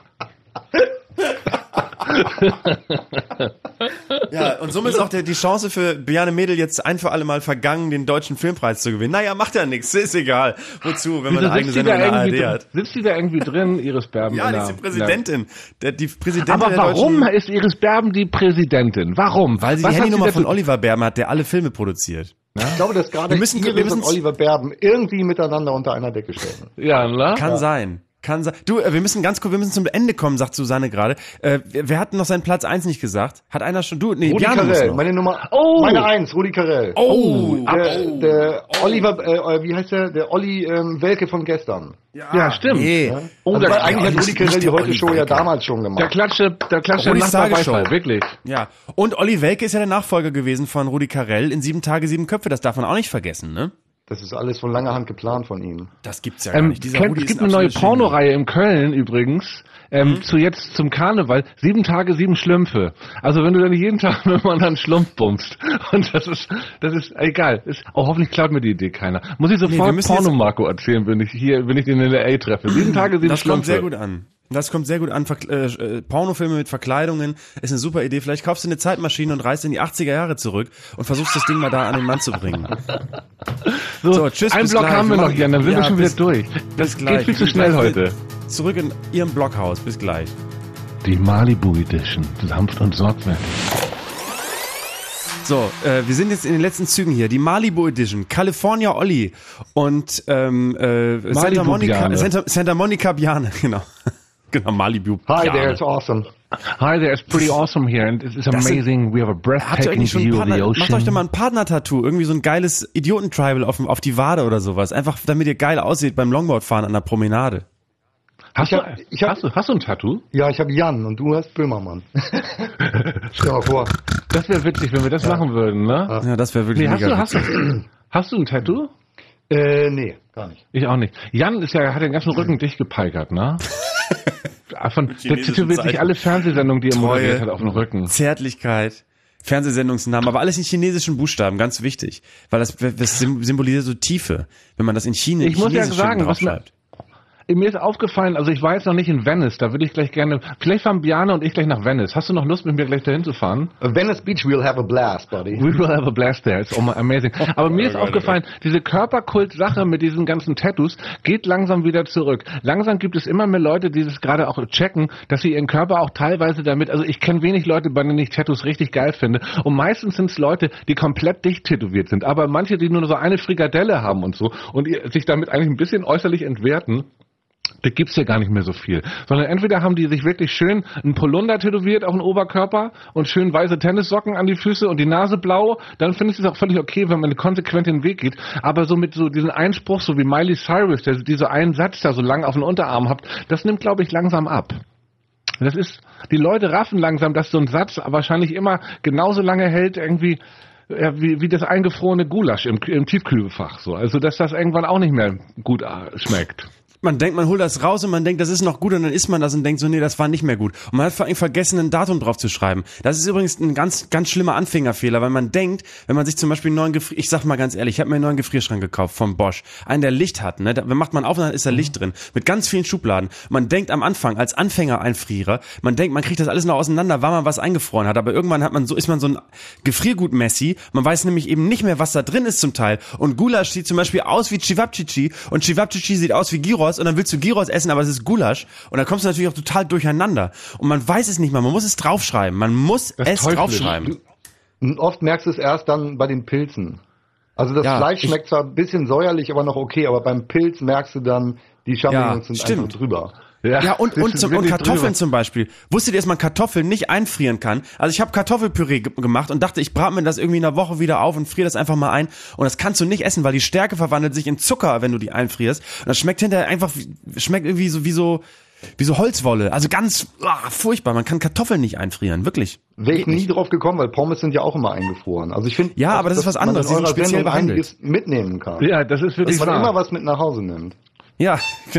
Ja, und somit ist auch der, die Chance für Bjarne Mädel jetzt ein für alle Mal vergangen, den deutschen Filmpreis zu gewinnen. Naja, macht ja nichts, ist egal. Wozu, wenn man eine eigene Sitzt die Sendung da in der A R irgendwie D drin- hat. Sitzt die da irgendwie drin, Iris Berben? Ja, in die der- ist die Präsidentin. Der, die Präsidentin Aber der warum deutschen... ist Iris Berben die Präsidentin? Warum? Weil sie Was die hat Handynummer denn von zu- Oliver Berben hat, der alle Filme produziert. Ich glaube, dass gerade Wir müssen- wir Iris müssen- und Oliver Berben irgendwie miteinander unter einer Decke stehen. Ja, ne? Kann sein. Kann sein. Du, äh, wir müssen ganz kurz, wir müssen zum Ende kommen, sagt Susanne gerade. Äh, wer, wer hat noch seinen Platz eins nicht gesagt? Hat einer schon? Du, nee, Rudi Bjarne muss Carrell, noch. meine Nummer, Oh. meine Eins, Rudi Carrell. Oh, Der, der Oliver, äh, wie heißt der? Der Olli ähm, Welke von gestern. Ja, stimmt. Nee. Ja? Oh, Also, das- weil eigentlich ja, hat Rudi nicht- Carrell nicht die der heute Olli Show ja Welke. damals schon Der gemacht. Klatsche, der Klatsche Rudis Nachbar Tagesschau. Beifall, wirklich. Ja. Und Olli Welke ist ja der Nachfolger gewesen von Rudi Carrell in Sieben Tage, Sieben Köpfe. Das darf man auch nicht vergessen, ne? Das ist alles von langer Hand geplant von ihm. Das gibt's ja gar Ähm, nicht. Dieser kennt, Rudi es ist gibt ein eine neue absolutes Genie. Pornoreihe in Köln übrigens, ähm, Mhm. zu jetzt zum Karneval, sieben Tage, sieben Schlümpfe. Also wenn du dann jeden Tag mit einem anderen Schlumpf bummst. Und das ist, das ist egal. Ist, oh, hoffentlich klaut mir die Idee keiner. Muss ich wir sofort müssen jetzt- Porno-Marco erzählen, wenn ich hier, wenn ich den in L A treffe. Sieben Tage, sieben Das Schlümpfe. kommt sehr gut an. Das kommt sehr gut an. Verk äh, äh, Pornofilme mit Verkleidungen ist eine super Idee. Vielleicht kaufst du eine Zeitmaschine und reist in die achtziger Jahre zurück und versuchst das Ding mal da an den Mann zu bringen. So, So, tschüss, Ein bis Block gleich. haben wir Wir noch, machen- Jan, dann sind ja, wir schon bis- wieder durch. Das gleich. geht viel zu Bis schnell gleich. heute. Zurück in Ihrem Blockhaus. Bis gleich. Die Malibu Edition, sanft und sorgfältig. So, äh, wir sind jetzt in den letzten Zügen hier. Die Malibu Edition, California Olli und ähm, äh, Santa Malibu Monica, Bjarne. Santa, Santa Monica Bjarne, genau. Genau, Malibu Hi Bjarne. there, it's awesome. Hi there, it's pretty awesome here and it's Das sind- amazing. We have a Habt ihr breathtaking eigentlich schon ein view of the Partner, ocean. macht euch doch mal ein Partner-Tattoo, irgendwie so ein geiles Idioten-Tribal auf, auf die Wade oder sowas. Einfach, damit ihr geil aussieht beim Longboardfahren an der Promenade. Hast, Ich hab- du, ich hab- hast, du, hast du ein Tattoo? Ja, ich habe Jan und du hast Böhmermann. Stell mal vor. Das wäre witzig, wenn wir das machen würden, ne? Ja, das wäre wirklich Nee, hast mega du, hast, du, hast du ein Tattoo? Äh, nee, gar nicht. Ich auch nicht. Jan ist ja, hat den ganzen Rücken dicht gepeigert, ne? Von, der chinesischen tätowiert sich Zeichen. alle Fernsehsendungen, die er Treue. moderiert hat, auf den Rücken. Zärtlichkeit, Fernsehsendungsnamen, aber alles in chinesischen Buchstaben, ganz wichtig. Weil das, das symbolisiert so Tiefe, wenn man das in China Ich muss ja Chinesisch sagen, was mir, draufschreibt. mir ist aufgefallen, also ich war jetzt noch nicht in Venice, da würde ich gleich gerne, vielleicht fahren Bjarne und ich gleich nach Venice. Hast du noch Lust, mit mir gleich dahin zu fahren? Uh, Venice Beach, we'll have a blast, buddy. We will have a blast there. It's amazing. Aber mir ist aufgefallen, diese Körperkult-Sache mit diesen ganzen Tattoos geht langsam wieder zurück. Langsam gibt es immer mehr Leute, die das gerade auch checken, dass sie ihren Körper auch teilweise damit, also ich kenne wenig Leute, bei denen ich Tattoos richtig geil finde. Und meistens sind es Leute, die komplett dicht tätowiert sind. Aber manche, die nur so eine Frikadelle haben und so und ihr- sich damit eigentlich ein bisschen äußerlich entwerten. Da gibt's ja gar nicht mehr so viel. Sondern entweder haben die sich wirklich schön ein Polunder tätowiert auf den Oberkörper und schön weiße Tennissocken an die Füße und die Nase blau, dann finde ich es auch völlig okay, wenn man konsequent den Weg geht. Aber so mit so diesen Einspruch, so wie Miley Cyrus, der diese einen Satz da so lang auf den Unterarm hat, das nimmt, glaube ich, langsam ab. Das ist, die Leute raffen langsam, dass so ein Satz wahrscheinlich immer genauso lange hält, irgendwie, ja, wie, wie das eingefrorene Gulasch im, im Tiefkühlfach, so. Also, dass das irgendwann auch nicht mehr gut äh, schmeckt. Man denkt, man holt das raus und man denkt, das ist noch gut und dann isst man das und denkt so, nee, das war nicht mehr gut. Und man hat vor allem vergessen, ein Datum drauf zu schreiben. Das ist übrigens ein ganz, ganz schlimmer Anfängerfehler, weil man denkt, wenn man sich zum Beispiel einen neuen Gefrier, ich sag mal ganz ehrlich, ich habe mir einen neuen Gefrierschrank gekauft von Bosch, einen, der Licht hat, ne, da macht man auf und dann ist da Licht drin, mit ganz vielen Schubladen. Man denkt am Anfang, als Anfänger-Einfrierer, man denkt, man kriegt das alles noch auseinander, weil man was eingefroren hat, aber irgendwann hat man so, ist man so ein Gefriergut-Messi, man weiß nämlich eben nicht mehr, was da drin ist zum Teil. Und Gulasch sieht zum Beispiel aus wie Cevapcici und Cevapcici sieht aus wie Gyros und dann willst du Gyros essen, aber es ist Gulasch und dann kommst du natürlich auch total durcheinander und man weiß es nicht mal, man muss es draufschreiben, man muss Das es teuflisch. draufschreiben. Und oft merkst du es erst dann bei den Pilzen. Also das Ja, Fleisch ich- schmeckt zwar ein bisschen säuerlich, aber noch okay, aber beim Pilz merkst du dann, die Champignons Ja, sind stimmt. einfach drüber. Ja, und, das und, ist zum, und wirklich Kartoffeln drüber. zum Beispiel. Wusstet ihr, dass man Kartoffeln nicht einfrieren kann? Also ich habe Kartoffelpüree ge- gemacht und dachte, ich brate mir das irgendwie in einer Woche wieder auf und friere das einfach mal ein. Und das kannst du nicht essen, weil die Stärke verwandelt sich in Zucker, wenn du die einfrierst. Und das schmeckt hinterher einfach, wie- schmeckt irgendwie so wie so wie so Holzwolle. Also ganz ah, furchtbar. Man kann Kartoffeln nicht einfrieren, wirklich. Wäre ich nie drauf gekommen, weil Pommes sind ja auch immer eingefroren. Also ich finde, Ja, aber das ist was anderes. Die Man in sind eurer speziell Sendung behandelt. einiges mitnehmen kann. Ja, das ist wirklich Dass man wahr. immer was mit nach Hause nimmt. Ja,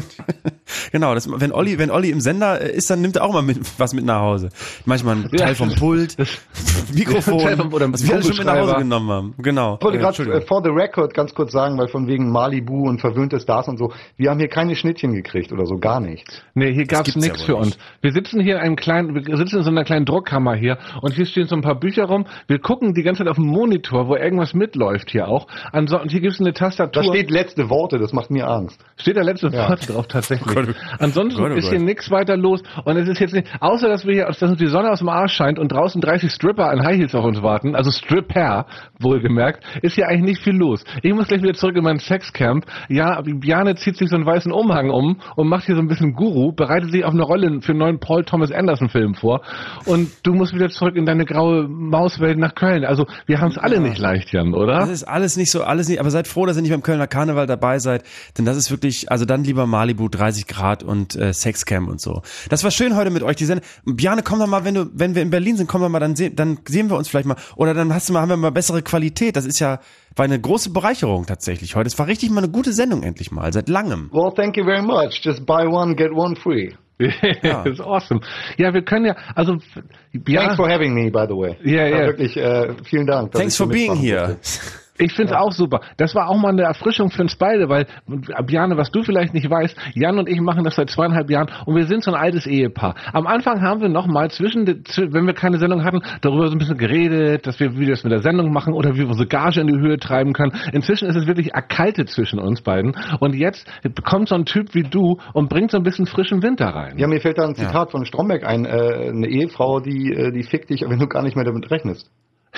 genau. Das, wenn Olli, wenn Olli im Sender ist, dann nimmt er auch mal mit, was mit nach Hause. Manchmal ein Teil vom Pult, Mikrofon, Teil vom- oder ein was wir alle schon mit nach Hause Kugelschreiber. genommen haben. Genau. Ich wollte Äh, gerade Entschuldigung. äh, for the record ganz kurz sagen, weil von wegen Malibu und verwöhnte Stars und so, wir haben hier keine Schnittchen gekriegt oder so, gar nichts. Nee, hier gab's gibt's ja nichts wohl für uns. Wir sitzen hier in einem kleinen, wir sitzen in so einer kleinen Druckkammer hier und hier stehen so ein paar Bücher rum. Wir gucken die ganze Zeit auf dem Monitor, wo irgendwas mitläuft hier auch. Ansonsten hier gibt's eine Tastatur. Da steht letzte Worte, das macht mir Angst. Steht da letzte Ja. Worte drauf tatsächlich. Gott, Ansonsten Gott, oh ist hier Gott. nichts weiter los und es ist jetzt nicht, außer dass wir hier, dass uns die Sonne aus dem Arsch scheint und draußen dreißig Stripper in High Heels auf uns warten, also Stripper, wohlgemerkt, ist hier eigentlich nicht viel los. Ich muss gleich wieder zurück in mein Sexcamp. Ja, Bjarne zieht sich so einen weißen Umhang um und macht hier so ein bisschen Guru, bereitet sich auf eine Rolle für einen neuen Paul Thomas Anderson Film vor und du musst wieder zurück in deine graue Mauswelt nach Köln. Also wir haben es alle nicht leicht, Jan, oder? Das ist alles nicht so, alles nicht, aber seid froh, dass ihr nicht beim Kölner Karneval dabei seid, denn das ist wirklich, also dann lieber Malibu, dreißig Grad und äh, Sexcamp und so. Das war schön heute mit euch, die Sendung. Bjarne, komm doch mal, wenn du, wenn wir in Berlin sind, komm doch mal, dann, seh, dann sehen wir uns vielleicht mal, oder dann hast du mal, haben wir mal bessere Qualität, das ist ja, war eine große Bereicherung tatsächlich heute. Es war richtig mal eine gute Sendung endlich mal, seit langem. Well, thank you very much. Just buy one, get one free. Ja. Das ist awesome. Ja, wir können ja, also, ja. Thanks for having me, by the way. Ja, ja. Ja, wirklich, äh, vielen Dank. dass Thanks ich for hier being mitmachen here. durfte. Ich finde es auch super. Das war auch mal eine Erfrischung für uns beide, weil, Bjarne, was du vielleicht nicht weißt, Jan und ich machen das seit zweieinhalb Jahren und wir sind so ein altes Ehepaar. Am Anfang haben wir noch mal zwischen, wenn wir keine Sendung hatten, darüber so ein bisschen geredet, dass wir, wie wir das mit der Sendung machen oder wie wir unsere Gage in die Höhe treiben können. Inzwischen ist es wirklich erkaltet zwischen uns beiden und jetzt kommt so ein Typ wie du und bringt so ein bisschen frischen Wind da rein. Ja, mir fällt da ein Zitat von Stromberg ein, äh, eine Ehefrau, die, äh, die fickt dich, wenn du gar nicht mehr damit rechnest.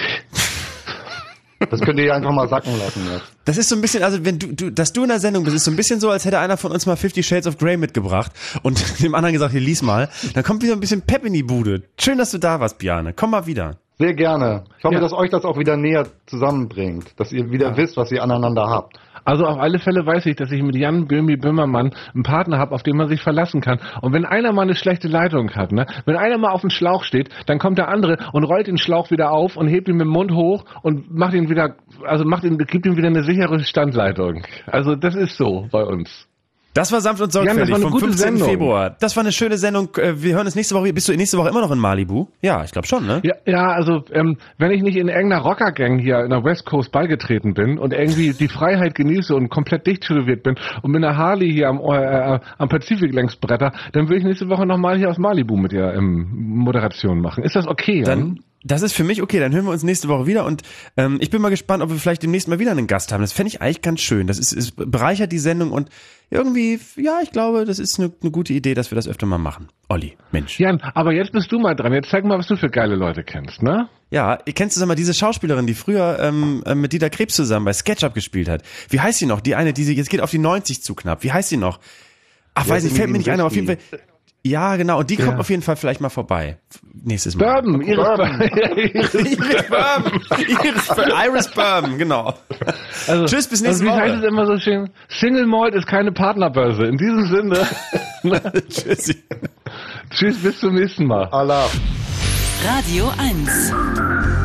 Das könnt ihr ja einfach mal sacken lassen jetzt. Das ist so ein bisschen, also wenn du, du, dass du in der Sendung bist, ist so ein bisschen so, als hätte einer von uns mal Fifty Shades of Grey mitgebracht und dem anderen gesagt, hier lies mal. Dann kommt wieder ein bisschen Pep in die Bude. Schön, dass du da warst, Bjarne. Komm mal wieder. Sehr gerne. Ich hoffe, Ja. dass euch das auch wieder näher zusammenbringt, dass ihr wieder wisst, was ihr aneinander habt. Also auf alle Fälle weiß ich, dass ich mit Jan Böhmi Böhmermann einen Partner habe, auf den man sich verlassen kann. Und wenn einer mal eine schlechte Leitung hat, ne, wenn einer mal auf dem Schlauch steht, dann kommt der andere und rollt den Schlauch wieder auf und hebt ihn mit dem Mund hoch und macht ihn wieder, also macht ihn, gibt ihm wieder eine sichere Standleitung. Also das ist so bei uns. Das war sanft und Jan, das sorgfältig war eine vom gute fünfzehnten Sendung. Februar. Das war eine schöne Sendung. Wir hören uns nächste Woche. Bist du nächste Woche immer noch in Malibu? Ja, ich glaube schon, ne? Ja, ja, also ähm, wenn ich nicht in irgendeiner Rockergang hier in der West Coast beigetreten bin und irgendwie die Freiheit genieße und komplett dicht tätowiert bin und mit einer Harley hier am, äh, am Pazifik längs bretter, dann will ich nächste Woche nochmal hier aus Malibu mit dir ähm, Moderation machen. Ist das okay, Jan? Dann, das ist für mich okay. Dann hören wir uns nächste Woche wieder und ähm, ich bin mal gespannt, ob wir vielleicht demnächst mal wieder einen Gast haben. Das fände ich eigentlich ganz schön. Das ist, es bereichert die Sendung und irgendwie, ja, ich glaube, das ist eine, eine gute Idee, dass wir das öfter mal machen. Olli, Mensch. Jan, aber jetzt bist du mal dran. Jetzt zeig mal, was du für geile Leute kennst, ne? Ja, ihr kennst du mal diese Schauspielerin, die früher ähm, äh, mit Dieter Krebs zusammen bei SketchUp gespielt hat. Wie heißt sie noch? Die eine, die sie jetzt geht auf die neunzig zu knapp. Wie heißt sie noch? Ach, weiß nicht, fällt mir nicht ein, aber auf jeden Fall. Ja, genau. Und die kommt Ja. auf jeden Fall vielleicht mal vorbei. Nächstes Mal. Bourbon, Iris Bourbon. Iris Bourbon. Iris Bourbon. Iris Bourbon, genau. Also, Tschüss, bis nächste also wie Woche. heißt es immer so schön? Single Malt ist keine Partnerbörse. In diesem Sinne. Tschüssi. Tschüss, bis zum nächsten Mal. Allah. Radio eins.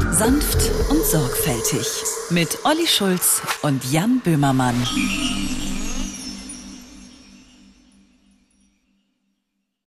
Sanft und sorgfältig. Mit Olli Schulz und Jan Böhmermann.